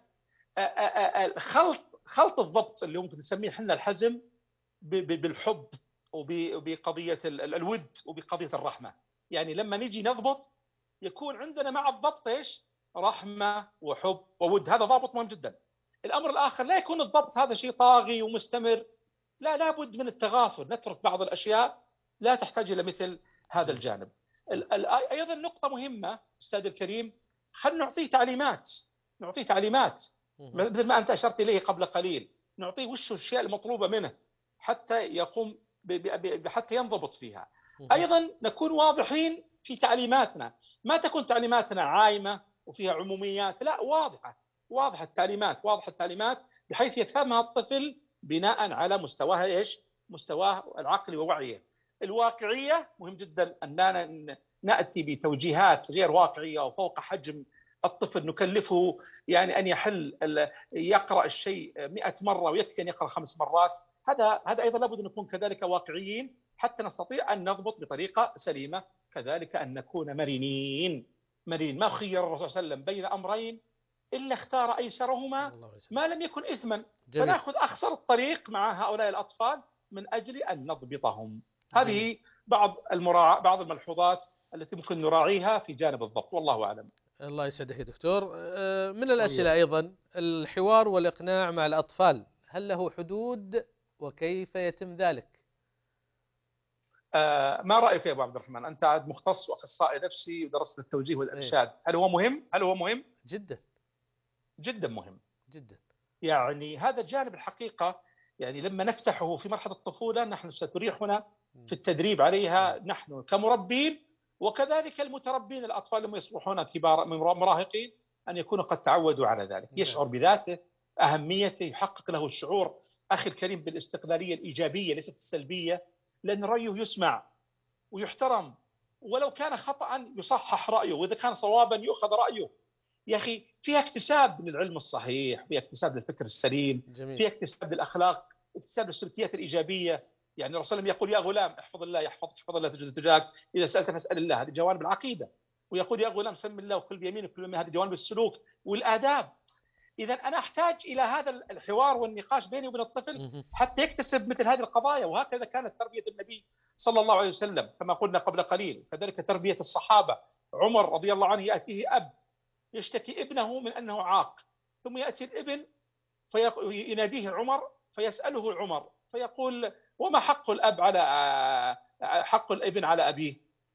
خلط خلط الضبط اللي ممكن نسميه حنا الحزم بالحب وبقضية الود وبقضية الرحمة. يعني لما نيجي نضبط يكون عندنا مع الضبط إيش؟ رحمة وحب وود. هذا ضابط مهم جدا. الأمر الآخر لا يكون الضبط هذا شيء طاغي ومستمر، لا، لابد من التغافل، نترك بعض الأشياء لا تحتاج إلى مثل هذا الجانب. أيضا نقطة مهمة أستاذ الكريم، خلنا نعطيه تعليمات، نعطيه تعليمات مثل ما أنت أشرت إليه قبل قليل، نعطيه وش الأشياء المطلوبة منه حتى يقوم حتى ينضبط فيها. أيضا نكون واضحين في تعليماتنا، ما تكون تعليماتنا عايمة وفيها عموميات، لا، واضحة واضحة التعليمات، واضحة التعليمات بحيث يفهمها الطفل بناء على مستواه إيش؟ مستواه العقلي ووعيه. الواقعية مهم جدا أننا نأتي بتوجيهات غير واقعية وفوق حجم الطفل، نكلفه يعني أن يحل يقرأ الشيء مئة مرة ويكفي أن يقرأ خمس مرات. هذا هذا أيضا لابد أن نكون كذلك واقعيين حتى نستطيع أن نضبط بطريقة سليمة. كذلك أن نكون مرنين مرين. ما خير الرسول صلى الله عليه وسلم بين أمرين إلا اختار أيسرهما ما لم يكن إثما. جميل. فنأخذ أخسر الطريق مع هؤلاء الأطفال من أجل أن نضبطهم. هذه بعض المراعاة بعض الملحوظات التي ممكن نراعيها في جانب الضبط، والله أعلم. الله يسعدك يا دكتور. من الأسئلة أيضا، الحوار والإقناع مع الأطفال هل له حدود وكيف يتم ذلك؟ آه ما رأيك يا أبو عبد الرحمن؟ أنت عاد مختص وأخصائي نفسي ودرست التوجيه والإرشاد. هل هو مهم؟ هل هو مهم؟ جدا جدا مهم جدا. يعني هذا الجانب الحقيقة، يعني لما نفتحه في مرحلة الطفولة نحن ستريحنا في التدريب عليها نحن كمربين، وكذلك المتربين الأطفال لما يصبحون كبار من مراهقين أن يكونوا قد تعودوا على ذلك. يشعر بذاته، أهميته، يحقق له الشعور أخي الكريم بالاستقلالية الإيجابية ليست السلبية، لأن رأيه يسمع ويحترم، ولو كان خطأ يصحح رأيه، وإذا كان صوابا يؤخذ رأيه. يا أخي فيها اكتساب للعلم الصحيح، فيها اكتساب للفكر السليم. جميل. فيها اكتساب للأخلاق، اكتساب للسلوكيات الإيجابية. يعني الرسول صلى الله عليه وسلم يقول يا غلام احفظ الله يحفظك، احفظ الله تجد تجاهك، إذا سألت فاسأل الله. هذه جوانب العقيدة. ويقول يا غلام سم الله وكل بيمينك كل ما، هذه جوانب السلوك والآداب. إذا أنا أحتاج إلى هذا الحوار والنقاش بيني وبين الطفل حتى يكتسب مثل هذه القضايا. وهكذا كانت تربية النبي صلى الله عليه وسلم كما قلنا قبل قليل، كذلك تربية الصحابة. عمر رضي الله عنه يأتيه أب يشتكي ابنه من أنه عاق، ثم يأتي الابن فيناديه عمر فيسأله عمر فيقول وما حق الأب على حق الابن على أبيه؟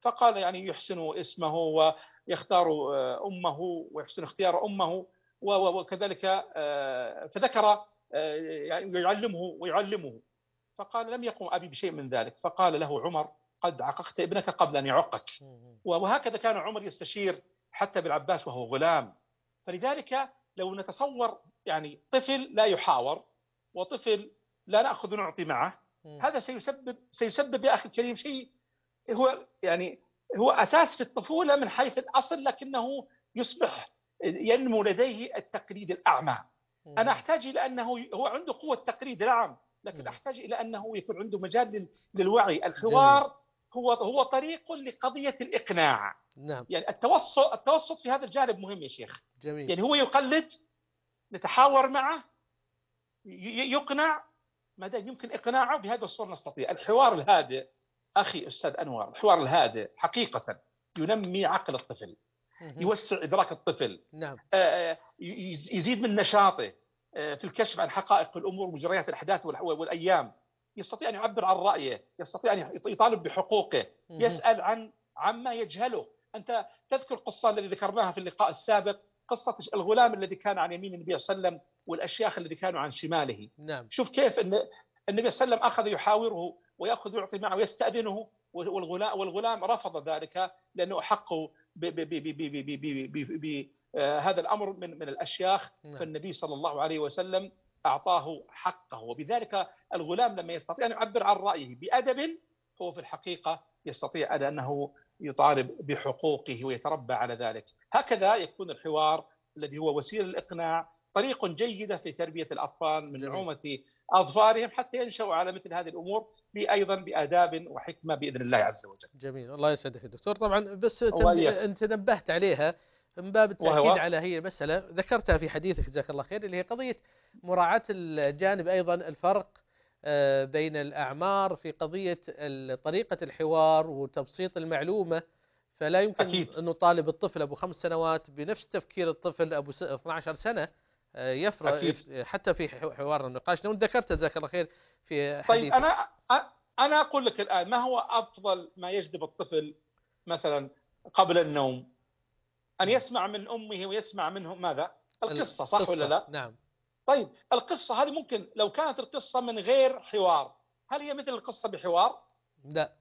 فقال يعني يحسن اسمه ويختار أمه ويحسن اختيار أمه وكذلك فذكر يعني يعلمه ويعلمه. فقال لم يقم أبي بشيء من ذلك. فقال له عمر قد عققت ابنك قبل أن يعقك. وهكذا كان عمر يستشير حتى بالعباس وهو غلام. فلذلك لو نتصور يعني طفل لا يحاور وطفل لا نأخذ ونعطي معه، هذا سيسبب سيسبب يا أخي الكريم شيء هو يعني هو أساس في الطفولة من حيث الأصل، لكنه يصبح ينمو لديه التقليد الأعمى. أنا أحتاج إلى أنه هو عنده قوة تقليد نعم، لكن أحتاج إلى أنه يكون عنده مجال للوعي. الحوار هو هو طريق لقضية الإقناع. نعم. يعني التوسط التوسط في هذا الجانب مهم يا شيخ. جميل. يعني هو يقلد، نتحاور معه، يقنع ما دام يمكن إقناعه بهذا الصورة نستطيع. الحوار الهادئ أخي أستاذ أنور، الحوار الهادئ حقيقة ينمي عقل الطفل، يوسع إدراك الطفل. نعم. يزيد من نشاطه في الكشف عن حقائق الأمور ومجريات الأحداث والأيام. يستطيع أن يعبر عن رأيه، يستطيع أن يطالب بحقوقه، يسأل عن عما يجهله. أنت تذكر القصة التي ذكرناها في اللقاء السابق، قصة الغلام الذي كان عن يمين النبي صلى الله عليه وسلم والأشياخ الذي كانوا عن شماله. نعم. شوف كيف أن النبي صلى الله عليه وسلم أخذ يحاوره ويأخذ يعطي معه ويستأذنه، والغلام, والغلام رفض ذلك لأنه أحقه بهذا الأمر من, من الأشياخ. نعم. فالنبي صلى الله عليه وسلم أعطاه حقه، وبذلك الغلام لما يستطيع أن يعبر عن رأيه بأدب هو في الحقيقة يستطيع أنه يطالب بحقوقه ويتربى على ذلك. هكذا يكون الحوار الذي هو وسيلة الإقناع طريق جيدة في تربية الأطفال من نعومة أظفارهم حتى ينشأوا على مثل هذه الأمور أيضا بآداب وحكمة بإذن الله عز وجل. جميل، الله يسعدك دكتور. طبعا بس أنت نبهت عليها من باب التأكيد على هي المسألة ذكرتها في حديثك جزاك الله خير، اللي هي قضية مراعاة الجانب أيضا الفرق بين الأعمار في قضية طريقة الحوار وتبسيط المعلومة. فلا يمكن أكيد. أن نطالب الطفل أبو خمس سنوات بنفس تفكير الطفل أبو اثني عشر سنة. يفرق أكيد. حتى في حوار النقاش لو ذكرت جزاك الله خير في حديث. طيب أنا أنا أقول لك الآن ما هو أفضل ما يجذب الطفل مثلا قبل النوم؟ أن يسمع من أمه ويسمع منه ماذا؟ القصة، صح القصة. ولا لا؟ نعم. طيب القصة هذه ممكن لو كانت القصة من غير حوار، هل هي مثل القصة بحوار؟ لا.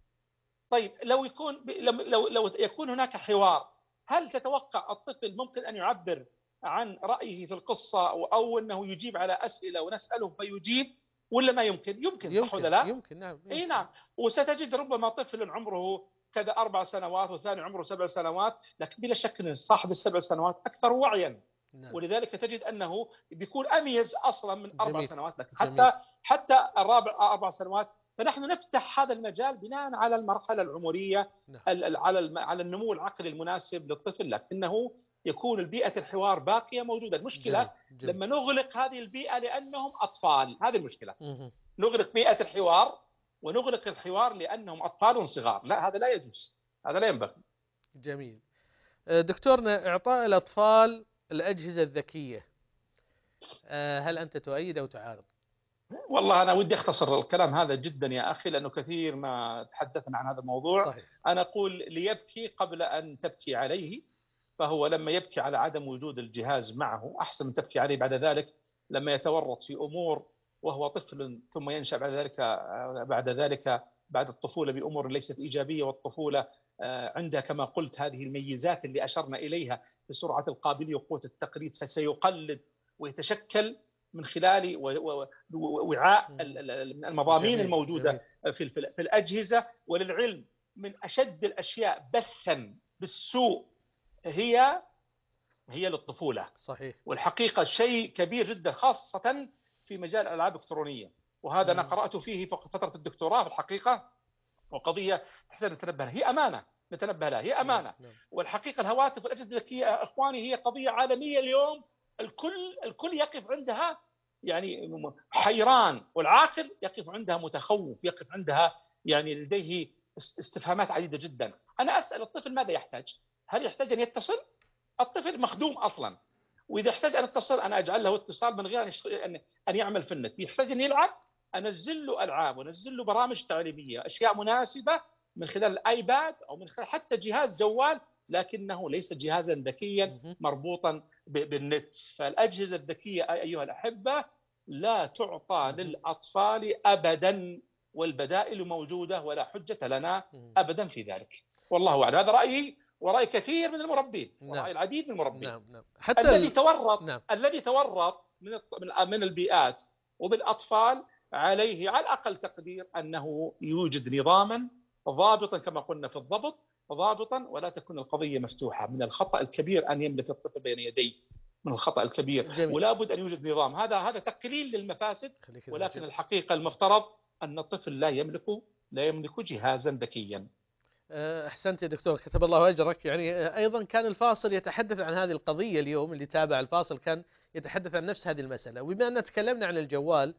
طيب لو يكون لو لو يكون هناك حوار، هل تتوقع الطفل ممكن أن يعبر عن رأيه في القصة أو أنه يجيب على أسئلة ونسأله فيجيب، ولا ما يمكن؟ يمكن, يمكن صح ولا لا؟ يمكن. نعم. يمكن. اي نعم. وستجد ربما طفل عمره كذا أربع سنوات وثاني عمره سبع سنوات، لكن بلا شك أن صاحب السبع سنوات أكثر وعيا. نعم. ولذلك تجد أنه بيكون أميز أصلا من أربع جميل. سنوات، لكن حتى جميل. حتى الرابع أربع سنوات. فنحن نفتح هذا المجال بناء على المرحلة العمرية. نعم. على على النمو العقلي المناسب للطفل، لكنه يكون البيئة الحوار باقية موجودة. المشكلة جميل. جميل. لما نغلق هذه البيئة لأنهم أطفال، هذه المشكلة. مه. نغلق بيئة الحوار ونغلق الحوار لأنهم أطفال صغار، لا هذا لا يجوز، هذا لا ينبغي. جميل. دكتورنا، إعطاء الأطفال الأجهزة الذكية، هل أنت تؤيد أو تعارض؟ والله أنا ودي أختصر الكلام هذا جدا يا أخي، لأنه كثير ما تحدثنا عن هذا الموضوع. صحيح. أنا أقول ليبكي قبل أن تبكي عليه، فهو لما يبكي على عدم وجود الجهاز معه أحسن من تبكي عليه بعد ذلك لما يتورط في أمور وهو طفل، ثم ينشأ بعد ذلك بعد ذلك بعد الطفولة بأمور ليست إيجابية. والطفولة عندها كما قلت هذه الميزات اللي أشرنا إليها في سرعة القابلية وقوة التقليد، فسيقلد ويتشكل من خلال وعاء المضامين الموجودة في في الأجهزة. وللعلم من أشد الأشياء بثا بالسوء هي هي للطفولة. صحيح. والحقيقة شيء كبير جدا خاصة في مجال الألعاب الإلكترونية، وهذا أنا قرأت فيه في فترة الدكتوراه في الحقيقة، وقضية نحتاج نتنبه لها، هي أمانة نتنبه لها، هي أمانة. والحقيقة الهواتف والأجهزة الذكية إخواني هي قضية عالمية اليوم، الكل الكل يقف عندها يعني حيران، والعاقل يقف عندها متخوف، يقف عندها يعني لديه استفهامات عديدة جدا. أنا أسأل الطفل ماذا يحتاج؟ هل يحتاج أن يتصل؟ الطفل مخدوم أصلا، وإذا احتاج أن يتصل أنا أجعل له اتصال من غير أن يعمل في النت. يحتاج أن يلعب، أنزل له ألعاب ونزل له برامج تعليمية، أشياء مناسبة من خلال الايباد او من خلال حتى جهاز جوال، لكنه ليس جهازا ذكيا مربوطا بالنت. فالاجهزه الذكيه ايها الاحبه لا تعطى للاطفال ابدا، والبدائل موجوده ولا حجه لنا ابدا في ذلك. والله اعلم. هذا رايي وراي كثير من المربين، وراي نعم. العديد من المربين. نعم. نعم. حتى الذي تورط نعم. الذي تورط من من البيئات وبالاطفال عليه على الاقل تقدير انه يوجد نظاما ضابطا كما قلنا في الضبط، ضابطا، ولا تكون القضيه مفتوحه. من الخطا الكبير ان يملك الطفل بين يديه، من الخطا الكبير. جميل. ولا بد ان يوجد نظام. هذا هذا تقليل للمفاسد، ولكن الحقيقه المفترض ان الطفل لا يملك لا يملك جهازا ذكيا. أحسنت يا دكتور، كتب الله أجرك. يعني أيضا كان الفاصل يتحدث عن هذه القضية اليوم، اللي تابع الفاصل كان يتحدث عن نفس هذه المسألة. وبما أن تكلمنا عن الجوال،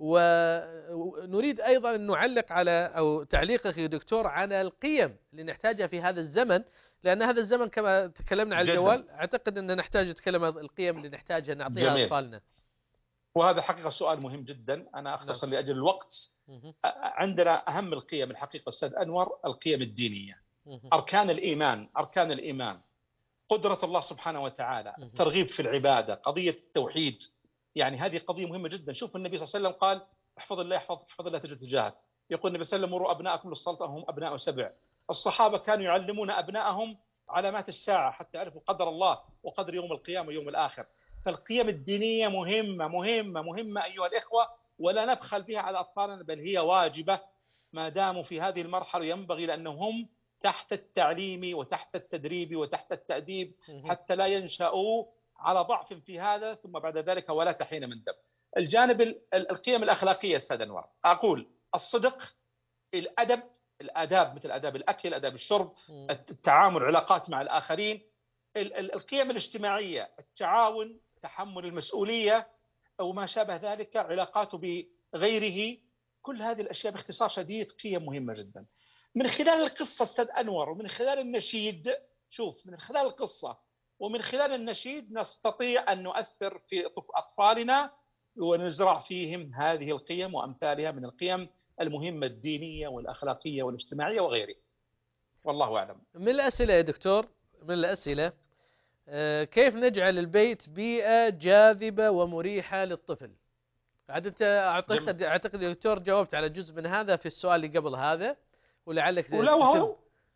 ونريد أيضا أن نعلق على أو تعليقك يا دكتور على القيم اللي نحتاجها في هذا الزمن، لأن هذا الزمن كما تكلمنا عن الجوال أعتقد أن نحتاج نتكلم عن القيم اللي نحتاجها نعطيها أطفالنا. وهذا حقيقة سؤال مهم جدا. أنا أختصر نعم. لأجل الوقت. عندنا أهم القيم الحقيقة أستاذ أنور القيم الدينية، أركان الإيمان. أركان الإيمان قدرة الله سبحانه وتعالى، الترغيب في العبادة، قضية التوحيد. يعني هذه قضية مهمة جدا. شوف النبي صلى الله عليه وسلم قال احفظ الله يحفظ احفظ الله تجد تجاهك. يقول النبي صلى الله عليه وسلم مروا أبناءكم للصلاة وهم أبناء سبع. الصحابة كانوا يعلمون أبنائهم علامات الساعة حتى يعرفوا قدر الله وقدر يوم القيامة ويوم الآخر. فالقيم الدينية مهمة مهمة مهمة أيها الإخوة، ولا نبخل بها على أطفالنا، بل هي واجبة ما داموا في هذه المرحلة. ينبغي لأنهم تحت التعليم وتحت التدريب وتحت التأديب حتى لا ينشأوا على ضعف في هذا ثم بعد ذلك ولا تحين من دم. الجانب القيم الأخلاقية أستاذ أنور، أقول الصدق، الأدب، الآداب مثل آداب الأكل، آداب الشرب، التعامل، العلاقات مع الآخرين، القيم الاجتماعية، التعاون، تحمل المسؤولية أو ما شابه ذلك، علاقاته بغيره. كل هذه الأشياء باختصار شديد قيم مهمة جدا. من خلال القصة أستاذ أنور ومن خلال النشيد، شوف من خلال القصة ومن خلال النشيد نستطيع أن نؤثر في أطفالنا ونزرع فيهم هذه القيم وأمثالها من القيم المهمة الدينية والأخلاقية والاجتماعية وغيره. والله أعلم. من الأسئلة يا دكتور، من الأسئلة كيف نجعل البيت بيئة جاذبة ومريحة للطفل؟ عاد أنت أعتقد أعتقد يا دكتور جاوبت على جزء من هذا في السؤال اللي قبل هذا، ولعلك وهذا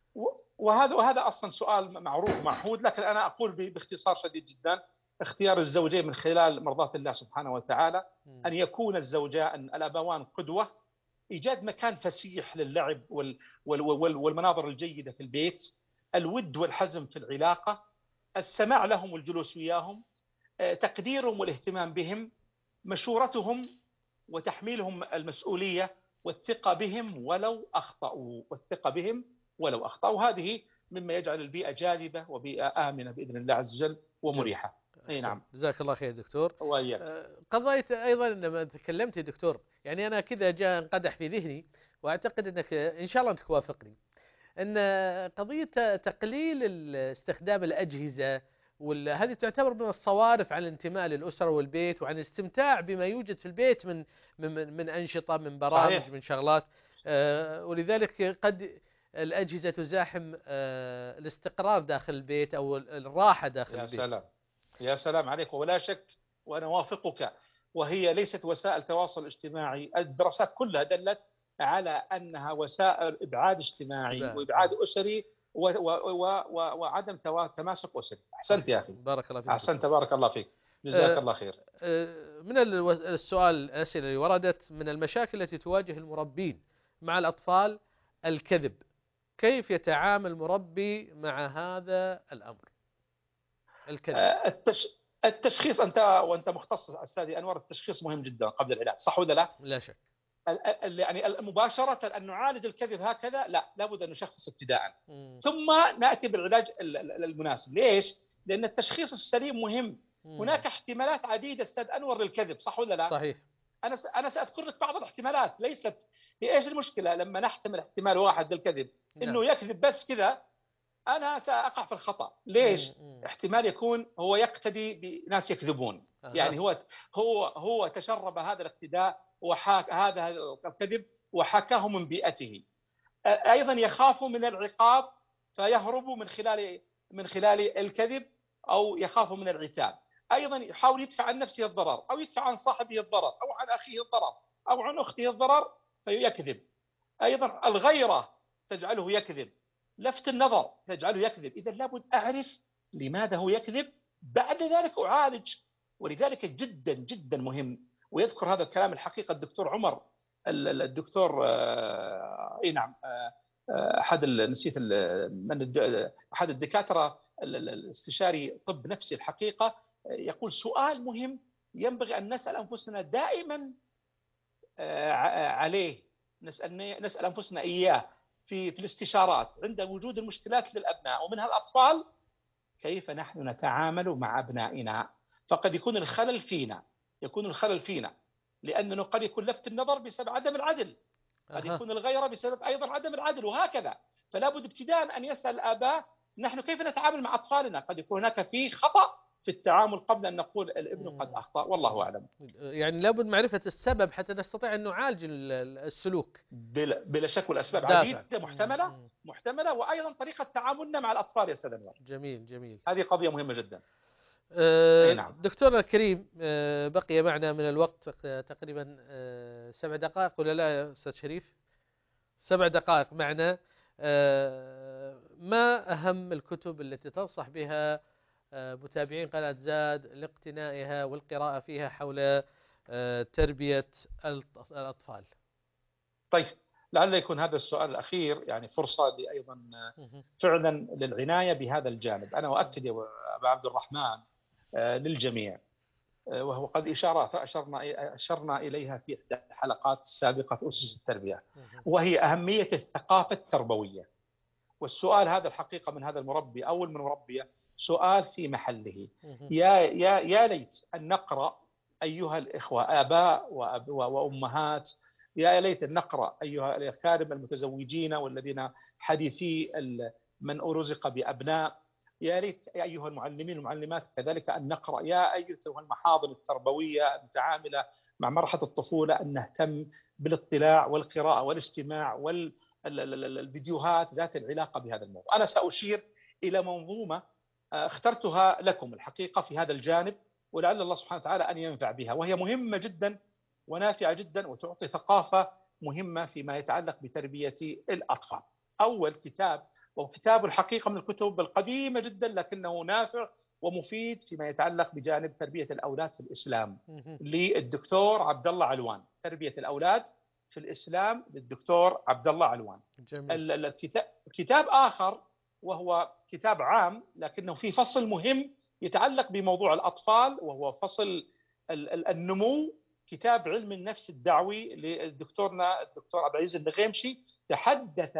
وهذا أصلا سؤال معروف معهود، لكن أنا أقول باختصار شديد جدا اختيار الزوجين من خلال مرضاة الله سبحانه وتعالى، أن يكون الزوجان الأبوان قدوة، إيجاد مكان فسيح للعب والمناظر الجيدة في البيت، الود والحزم في العلاقة، السماع لهم والجلوس وياهم، تقديرهم والاهتمام بهم، مشورتهم وتحميلهم المسؤولية، والثقة بهم ولو أخطأوا والثقة بهم ولو أخطأوا. هذه مما يجعل البيئة جاذبة وبيئة آمنة بإذن الله عز وجل ومريحة. أي نعم. جزاك الله خير دكتور. وإياك. قضيت أيضا لما تكلمت يا دكتور، يعني أنا كذا جاء انقدح في ذهني، وأعتقد أنك إن شاء الله أنك توافقني، أن قضية تقليل استخدام الأجهزة وهذه تعتبر من الصوارف عن الانتماء للأسرة والبيت وعن الاستمتاع بما يوجد في البيت من من من أنشطة، من برامج، صحيح. من شغلات، ولذلك قد الأجهزة تزاحم الاستقرار داخل البيت أو الراحة داخل يا البيت. سلام يا سلام عليك، ولا شك وأنا وافقك. وهي ليست وسائل تواصل اجتماعي، الدراسات كلها دلت على أنها وسائل إبعاد اجتماعي بقى. وإبعاد أسري و و و و وعدم تماسك أسري. أحسنت يا أخي، بارك الله فيك. أحسنت، بارك الله فيك، جزاك أه الله خير. أه من السؤال الأسئلة اللي وردت من المشاكل التي تواجه المربين مع الأطفال الكذب، كيف يتعامل المربي مع هذا الأمر الكذب؟ أه التش... التشخيص، أنت وأنت مختص أستاذي أنور، التشخيص مهم جدا قبل العلاج، صح ولا لا؟ لا شك. يعني مباشرة أن نعالج الكذب هكذا لا، لابد أن نشخص ابتداء م. ثم نأتي بالعلاج المناسب. ليش؟ لأن التشخيص السليم مهم. م. هناك احتمالات عديدة أستاذ أنور للكذب، صح ولا لا؟ صحيح. أنا أنا سأذكر لك بعض الاحتمالات، ليست هي إيش المشكلة لما نحتمل احتمال واحد للكذب إنه نعم. يكذب بس كذا، أنا سأقع في الخطأ. ليش؟ م. م. احتمال يكون هو يقتدي بناس يكذبون. أه. يعني هو هو هو تشرب هذا الاقتداء وحاك هذا الكذب وحكاه من بيئته. أيضا يخافوا من العقاب فيهربوا من خلال من خلال الكذب أو يخافوا من العتاب. أيضا يحاول يدفع عن نفسه الضرر أو يدفع عن صاحبه الضرر أو عن أخيه الضرر أو عن أخته الضرر فيكذب. أيضا الغيرة تجعله يكذب، لفت النظر تجعله يكذب. إذا لابد أعرف لماذا هو يكذب، بعد ذلك أعالج. ولذلك جدا جدا مهم، ويذكر هذا الكلام الحقيقة الدكتور عمر الدكتور اي نعم احد نسيت من احد الدكاتره الاستشاري طب نفسي الحقيقه، يقول سؤال مهم ينبغي ان نسال انفسنا دائما عليه، نسال نسال انفسنا اياه في في الاستشارات عند وجود المشكلات للابناء ومنها الاطفال: كيف نحن نتعامل مع ابنائنا؟ فقد يكون الخلل فينا، يكون الخلل فينا لأنه قد يكون لفت النظر بسبب عدم العدل، قد يكون الغيرة بسبب أيضا عدم العدل، وهكذا. فلا بد ابتداء أن يسأل الآباء نحن كيف نتعامل مع أطفالنا. قد يكون هناك في خطأ في التعامل قبل أن نقول الابن قد أخطأ، والله أعلم. يعني لابد معرفة السبب حتى نستطيع أن نعالج السلوك. بلا, بلا شك، والأسباب عديدة محتملة محتملة وأيضا طريقة تعاملنا مع الأطفال يا أستاذ أنور. جميل جميل، هذه قضية مهمة جدا. أه نعم. دكتورنا الكريم، أه بقي معنا من الوقت تقريبا أه سبع دقائق ولا لا يا أستاذ شريف؟ سبع دقائق معنا. أه ما أهم الكتب التي تنصح بها أه متابعين قناة زاد لاقتنائها والقراءة فيها حول أه تربية الأطفال؟ طيب، لعل يكون هذا السؤال الأخير يعني فرصة لي أيضا فعلا للعناية بهذا الجانب. أنا أؤكد يا أبا عبد الرحمن للجميع، وهو قد إشارات أشرنا أشرنا إليها في إحدى الحلقات السابقة في أسس التربية، وهي أهمية الثقافة التربوية. والسؤال هذا الحقيقة من هذا المربي أو المربية سؤال في محله. يا يا يا ليت أن نقرأ أيها الإخوة آباء وأمهات، يا ليت أن نقرأ أيها الأكارم المتزوجين والذين حديثي من أرزق بأبناء، يا ريت يا أيها المعلمين والمعلمات كذلك أن نقرأ يا أيها المحاضن التربوية المتعاملة مع مرحلة الطفولة أن نهتم بالاطلاع والقراءة والاستماع والفيديوهات ذات العلاقة بهذا الموضوع. أنا سأشير إلى منظومة اخترتها لكم الحقيقة في هذا الجانب، ولعل الله سبحانه وتعالى أن ينفع بها، وهي مهمة جدا ونافعة جدا وتعطي ثقافة مهمة فيما يتعلق بتربية الأطفال. أول كتاب، وكتاب الحقيقة من الكتب القديمة جدا لكنه نافع ومفيد فيما يتعلق بجانب تربية الأولاد في الإسلام، للدكتور عبد الله علوان. تربية الأولاد في الإسلام للدكتور عبد الله علوان. الكتاب كتاب آخر وهو كتاب عام لكنه في فصل مهم يتعلق بموضوع الأطفال، وهو فصل النمو، كتاب علم النفس الدعوي للدكتورنا الدكتور عبد العزيز النغيمشي. تحدث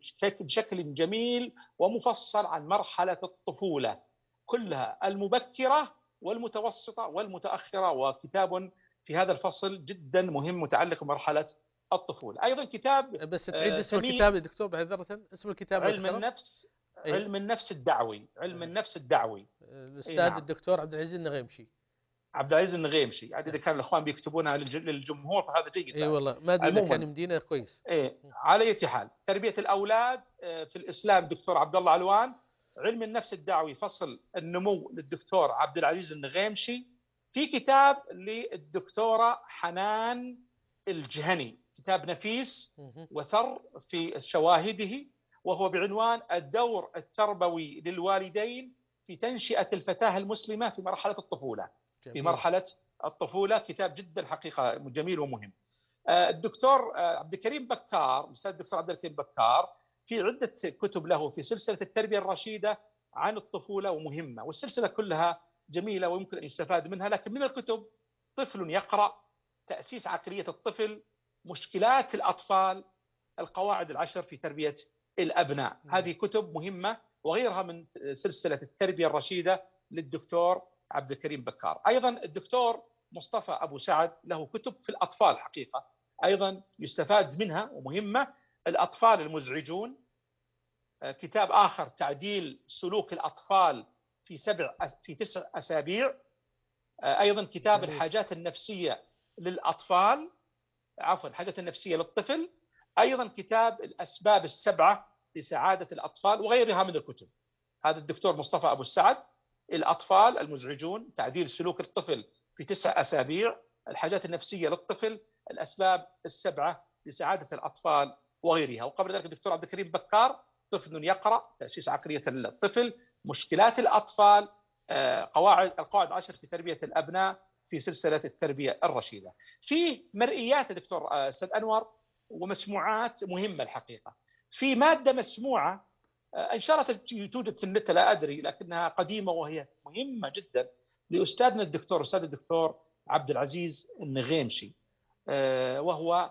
بشكل جميل ومفصل عن مرحلة الطفولة كلها، المبكرة والمتوسطة والمتأخرة، وكتاب في هذا الفصل جدا مهم متعلق بمرحلة الطفولة. أيضا كتاب، بس تعيد اسم الكتاب يا دكتور بعذرة، اسم الكتاب علم النفس أيه؟ علم النفس الدعوي، علم أيه؟ النفس الدعوي، الأستاذ أيه؟ الدكتور عبد العزيز النغيمشي. عبد العزيز النغيمشي، يعني إذا كان الأخوان بيكتبونها للجمهور فهذا جيد. اي والله ما ادري اذا كان مدينه كويس. إيه على أي حال، تربية الأولاد في الإسلام دكتور عبد الله علوان. علم النفس الدعوي فصل النمو للدكتور عبد العزيز النغيمشي. في كتاب للدكتورة حنان الجهني، كتاب نفيس وثر في شواهده، وهو بعنوان الدور التربوي للوالدين في تنشئة الفتاة المسلمة في مرحلة الطفولة. في مرحلة الطفولة كتاب جدا حقيقة جميل ومهم. الدكتور عبد الكريم بكار، الأستاذ الدكتور عبد الكريم بكار، في عدة كتب له في سلسلة التربية الرشيدة عن الطفولة ومهمة، والسلسلة كلها جميلة ويمكن أن يستفاد منها. لكن من الكتب طفل يقرأ، تأسيس عقلية الطفل، مشكلات الأطفال، القواعد العشر في تربية الأبناء. هذه كتب مهمة، وغيرها من سلسلة التربية الرشيدة للدكتور عبد الكريم بكار. أيضا الدكتور مصطفى أبو سعد له كتب في الأطفال حقيقة أيضا يستفاد منها ومهمة. الأطفال المزعجون، كتاب آخر تعديل سلوك الأطفال في سبع في تسع أسابيع. أيضا كتاب الحاجات النفسية للأطفال، عفوا الحاجات النفسية للطفل. أيضا كتاب الأسباب السبعة لسعادة الأطفال وغيرها من الكتب. هذا الدكتور مصطفى أبو السعد. الأطفال المزعجون، تعديل سلوك الطفل في تسع أسابيع، الحاجات النفسية للطفل، الأسباب السبعة لسعادة الأطفال وغيرها. وقبل ذلك الدكتور عبد الكريم بكار، طفل يقرأ، تأسيس عقلية الطفل، مشكلات الأطفال، قواعد القواعد العشر في تربية الأبناء في سلسلة التربية الرشيدة. في مرئيات يا دكتور أستاذ أنور ومسموعات مهمة الحقيقة. في مادة مسموعة انشرت توجد في النت لا أدري، لكنها قديمة وهي مهمة جدا، لأستاذنا الدكتور أستاذ الدكتور عبد العزيز النغيمشي، وهو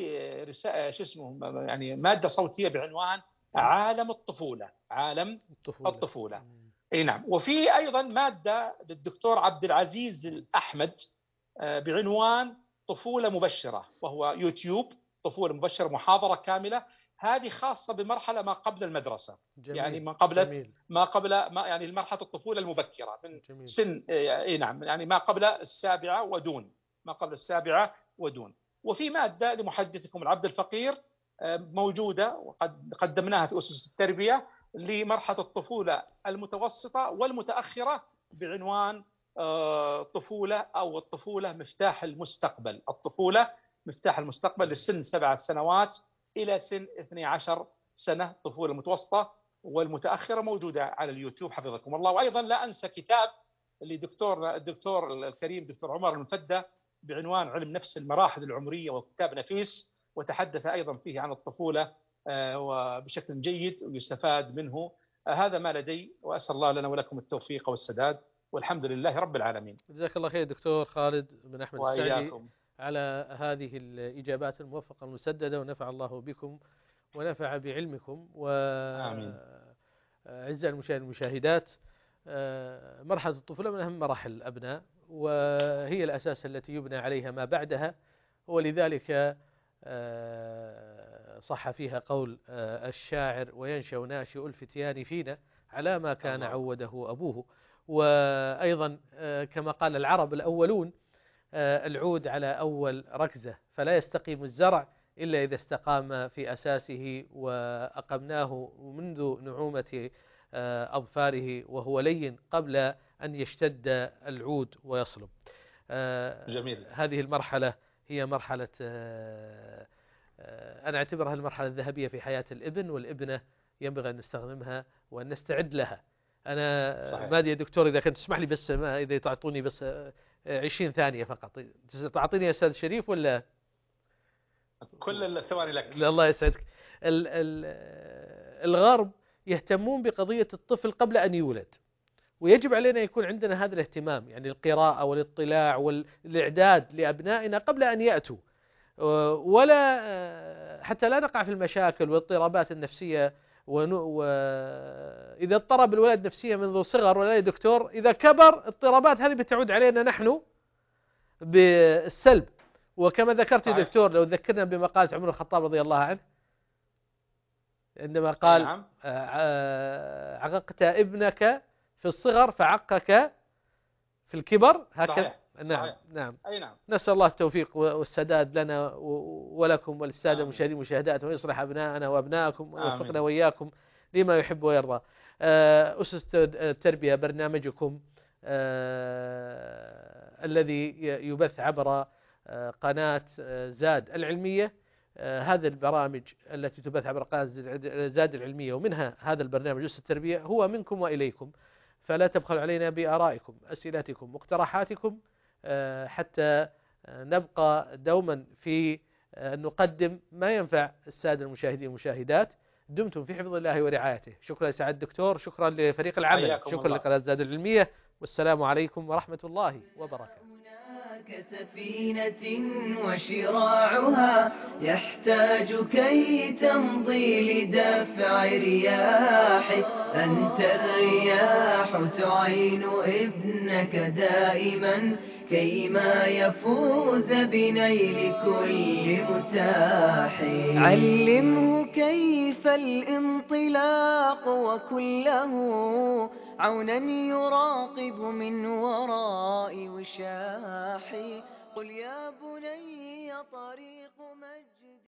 شو اسمه يعني مادة صوتية بعنوان عالم الطفولة. عالم الطفولة, الطفولة. اي نعم. وفي ايضا ماده للدكتور عبد العزيز الاحمد بعنوان طفوله مبشره، وهو يوتيوب طفوله مبشره، محاضره كامله. هذه خاصه بمرحله ما قبل المدرسه. جميل. يعني ما قبل جميل. ما قبل ما يعني مرحله الطفوله المبكره من جميل. سن اي نعم يعني ما قبل السابعه ودون، ما قبل السابعه ودون. وفي ماده لمحدثكم العبد الفقير موجوده وقد قدمناها في اسس التربيه لمرحلة الطفولة المتوسطة والمتأخرة بعنوان طفولة أو الطفولة مفتاح المستقبل. الطفولة مفتاح المستقبل لسن سبعة سنوات إلى سن اثني عشر سنة. الطفولة المتوسطة والمتأخرة موجودة على اليوتيوب حفظكم الله. وأيضا لا أنسى كتاب لدكتور الدكتور الكريم دكتور عمر المفدى بعنوان علم نفس المراحل العمرية، وكتاب نفيس وتحدث أيضا فيه عن الطفولة وبشكل جيد ويستفاد منه. هذا ما لدي، وأسأل الله لنا ولكم التوفيق والسداد، والحمد لله رب العالمين. جزاك الله خير دكتور خالد بن أحمد السعدي على هذه الإجابات الموفقة المسددة، ونفع الله بكم ونفع بعلمكم. وأعزائي المشاهدات، مرحلة الطفولة من أهم مراحل الأبناء، وهي الأساس التي يبنى عليها ما بعدها، ولذلك صح فيها قول الشاعر: وينشأ ناشئ الفتيان فينا على ما كان عوده أبوه. وأيضا كما قال العرب الأولون: العود على أول ركزة، فلا يستقيم الزرع إلا إذا استقام في أساسه، وأقمناه منذ نعومة أظفاره وهو لين قبل أن يشتد العود ويصلب. جميل. هذه المرحلة هي مرحلة أنا أعتبرها المرحلة الذهبية في حياة الابن والابنة، ينبغي أن نستخدمها وأن نستعد لها. أنا صحيح. ما أدري يا دكتور إذا كنت تسمح لي بس ما إذا تعطوني بس عشرين ثانية فقط، تعطيني يا أستاذ شريف ولا؟ كل الثواني لك. الله يسعدك. الغرب يهتمون بقضية الطفل قبل أن يولد، ويجب علينا يكون عندنا هذا الاهتمام، يعني القراءة والاطلاع والإعداد لأبنائنا قبل أن يأتوا، ولا حتى لا نقع في المشاكل والاضطرابات النفسية. وإذا اضطرب الولد نفسيا منذ صغر، ولا يا دكتور إذا كبر اضطرابات هذه بتعود علينا نحن بالسلب. وكما ذكرت يا دكتور، لو ذكرنا بمقالة عمر الخطاب رضي الله عنه عندما قال: نعم. عققت ابنك في الصغر فعقك في الكبر. هكذا. صحيح. نعم. صحيح. نعم. أي نعم. نسأل الله التوفيق والسداد لنا ولكم وللسادة المشاهدين والمشاهدات، ويصلح أبناءنا وأبناءكم ويوفقنا وإياكم لما يحب ويرضى. أسس التربية برنامجكم الذي يبث عبر قناة زاد العلمية. هذا البرامج التي تبث عبر قناة زاد العلمية، ومنها هذا البرنامج أسس التربية، هو منكم وإليكم، فلا تبخلوا علينا بآرائكم، أسئلتكم، مقترحاتكم، حتى نبقى دوما في أن نقدم ما ينفع السادة المشاهدين والمشاهدات. دمتم في حفظ الله ورعايته. شكرا لسعادة الدكتور، شكرا لفريق العمل، شكرا لقناة زاد العلمية، والسلام عليكم ورحمة الله وبركاته. كسفينة وشراعها يحتاج كي تمضي لدفع رياح. أنت الرياح تعين ابنك دائما كيما يفوز بنيل كل متاح. علمه كيف الانطلاق وكله عونا يراقب من وراء وشاح. قل يا بني طريق مجد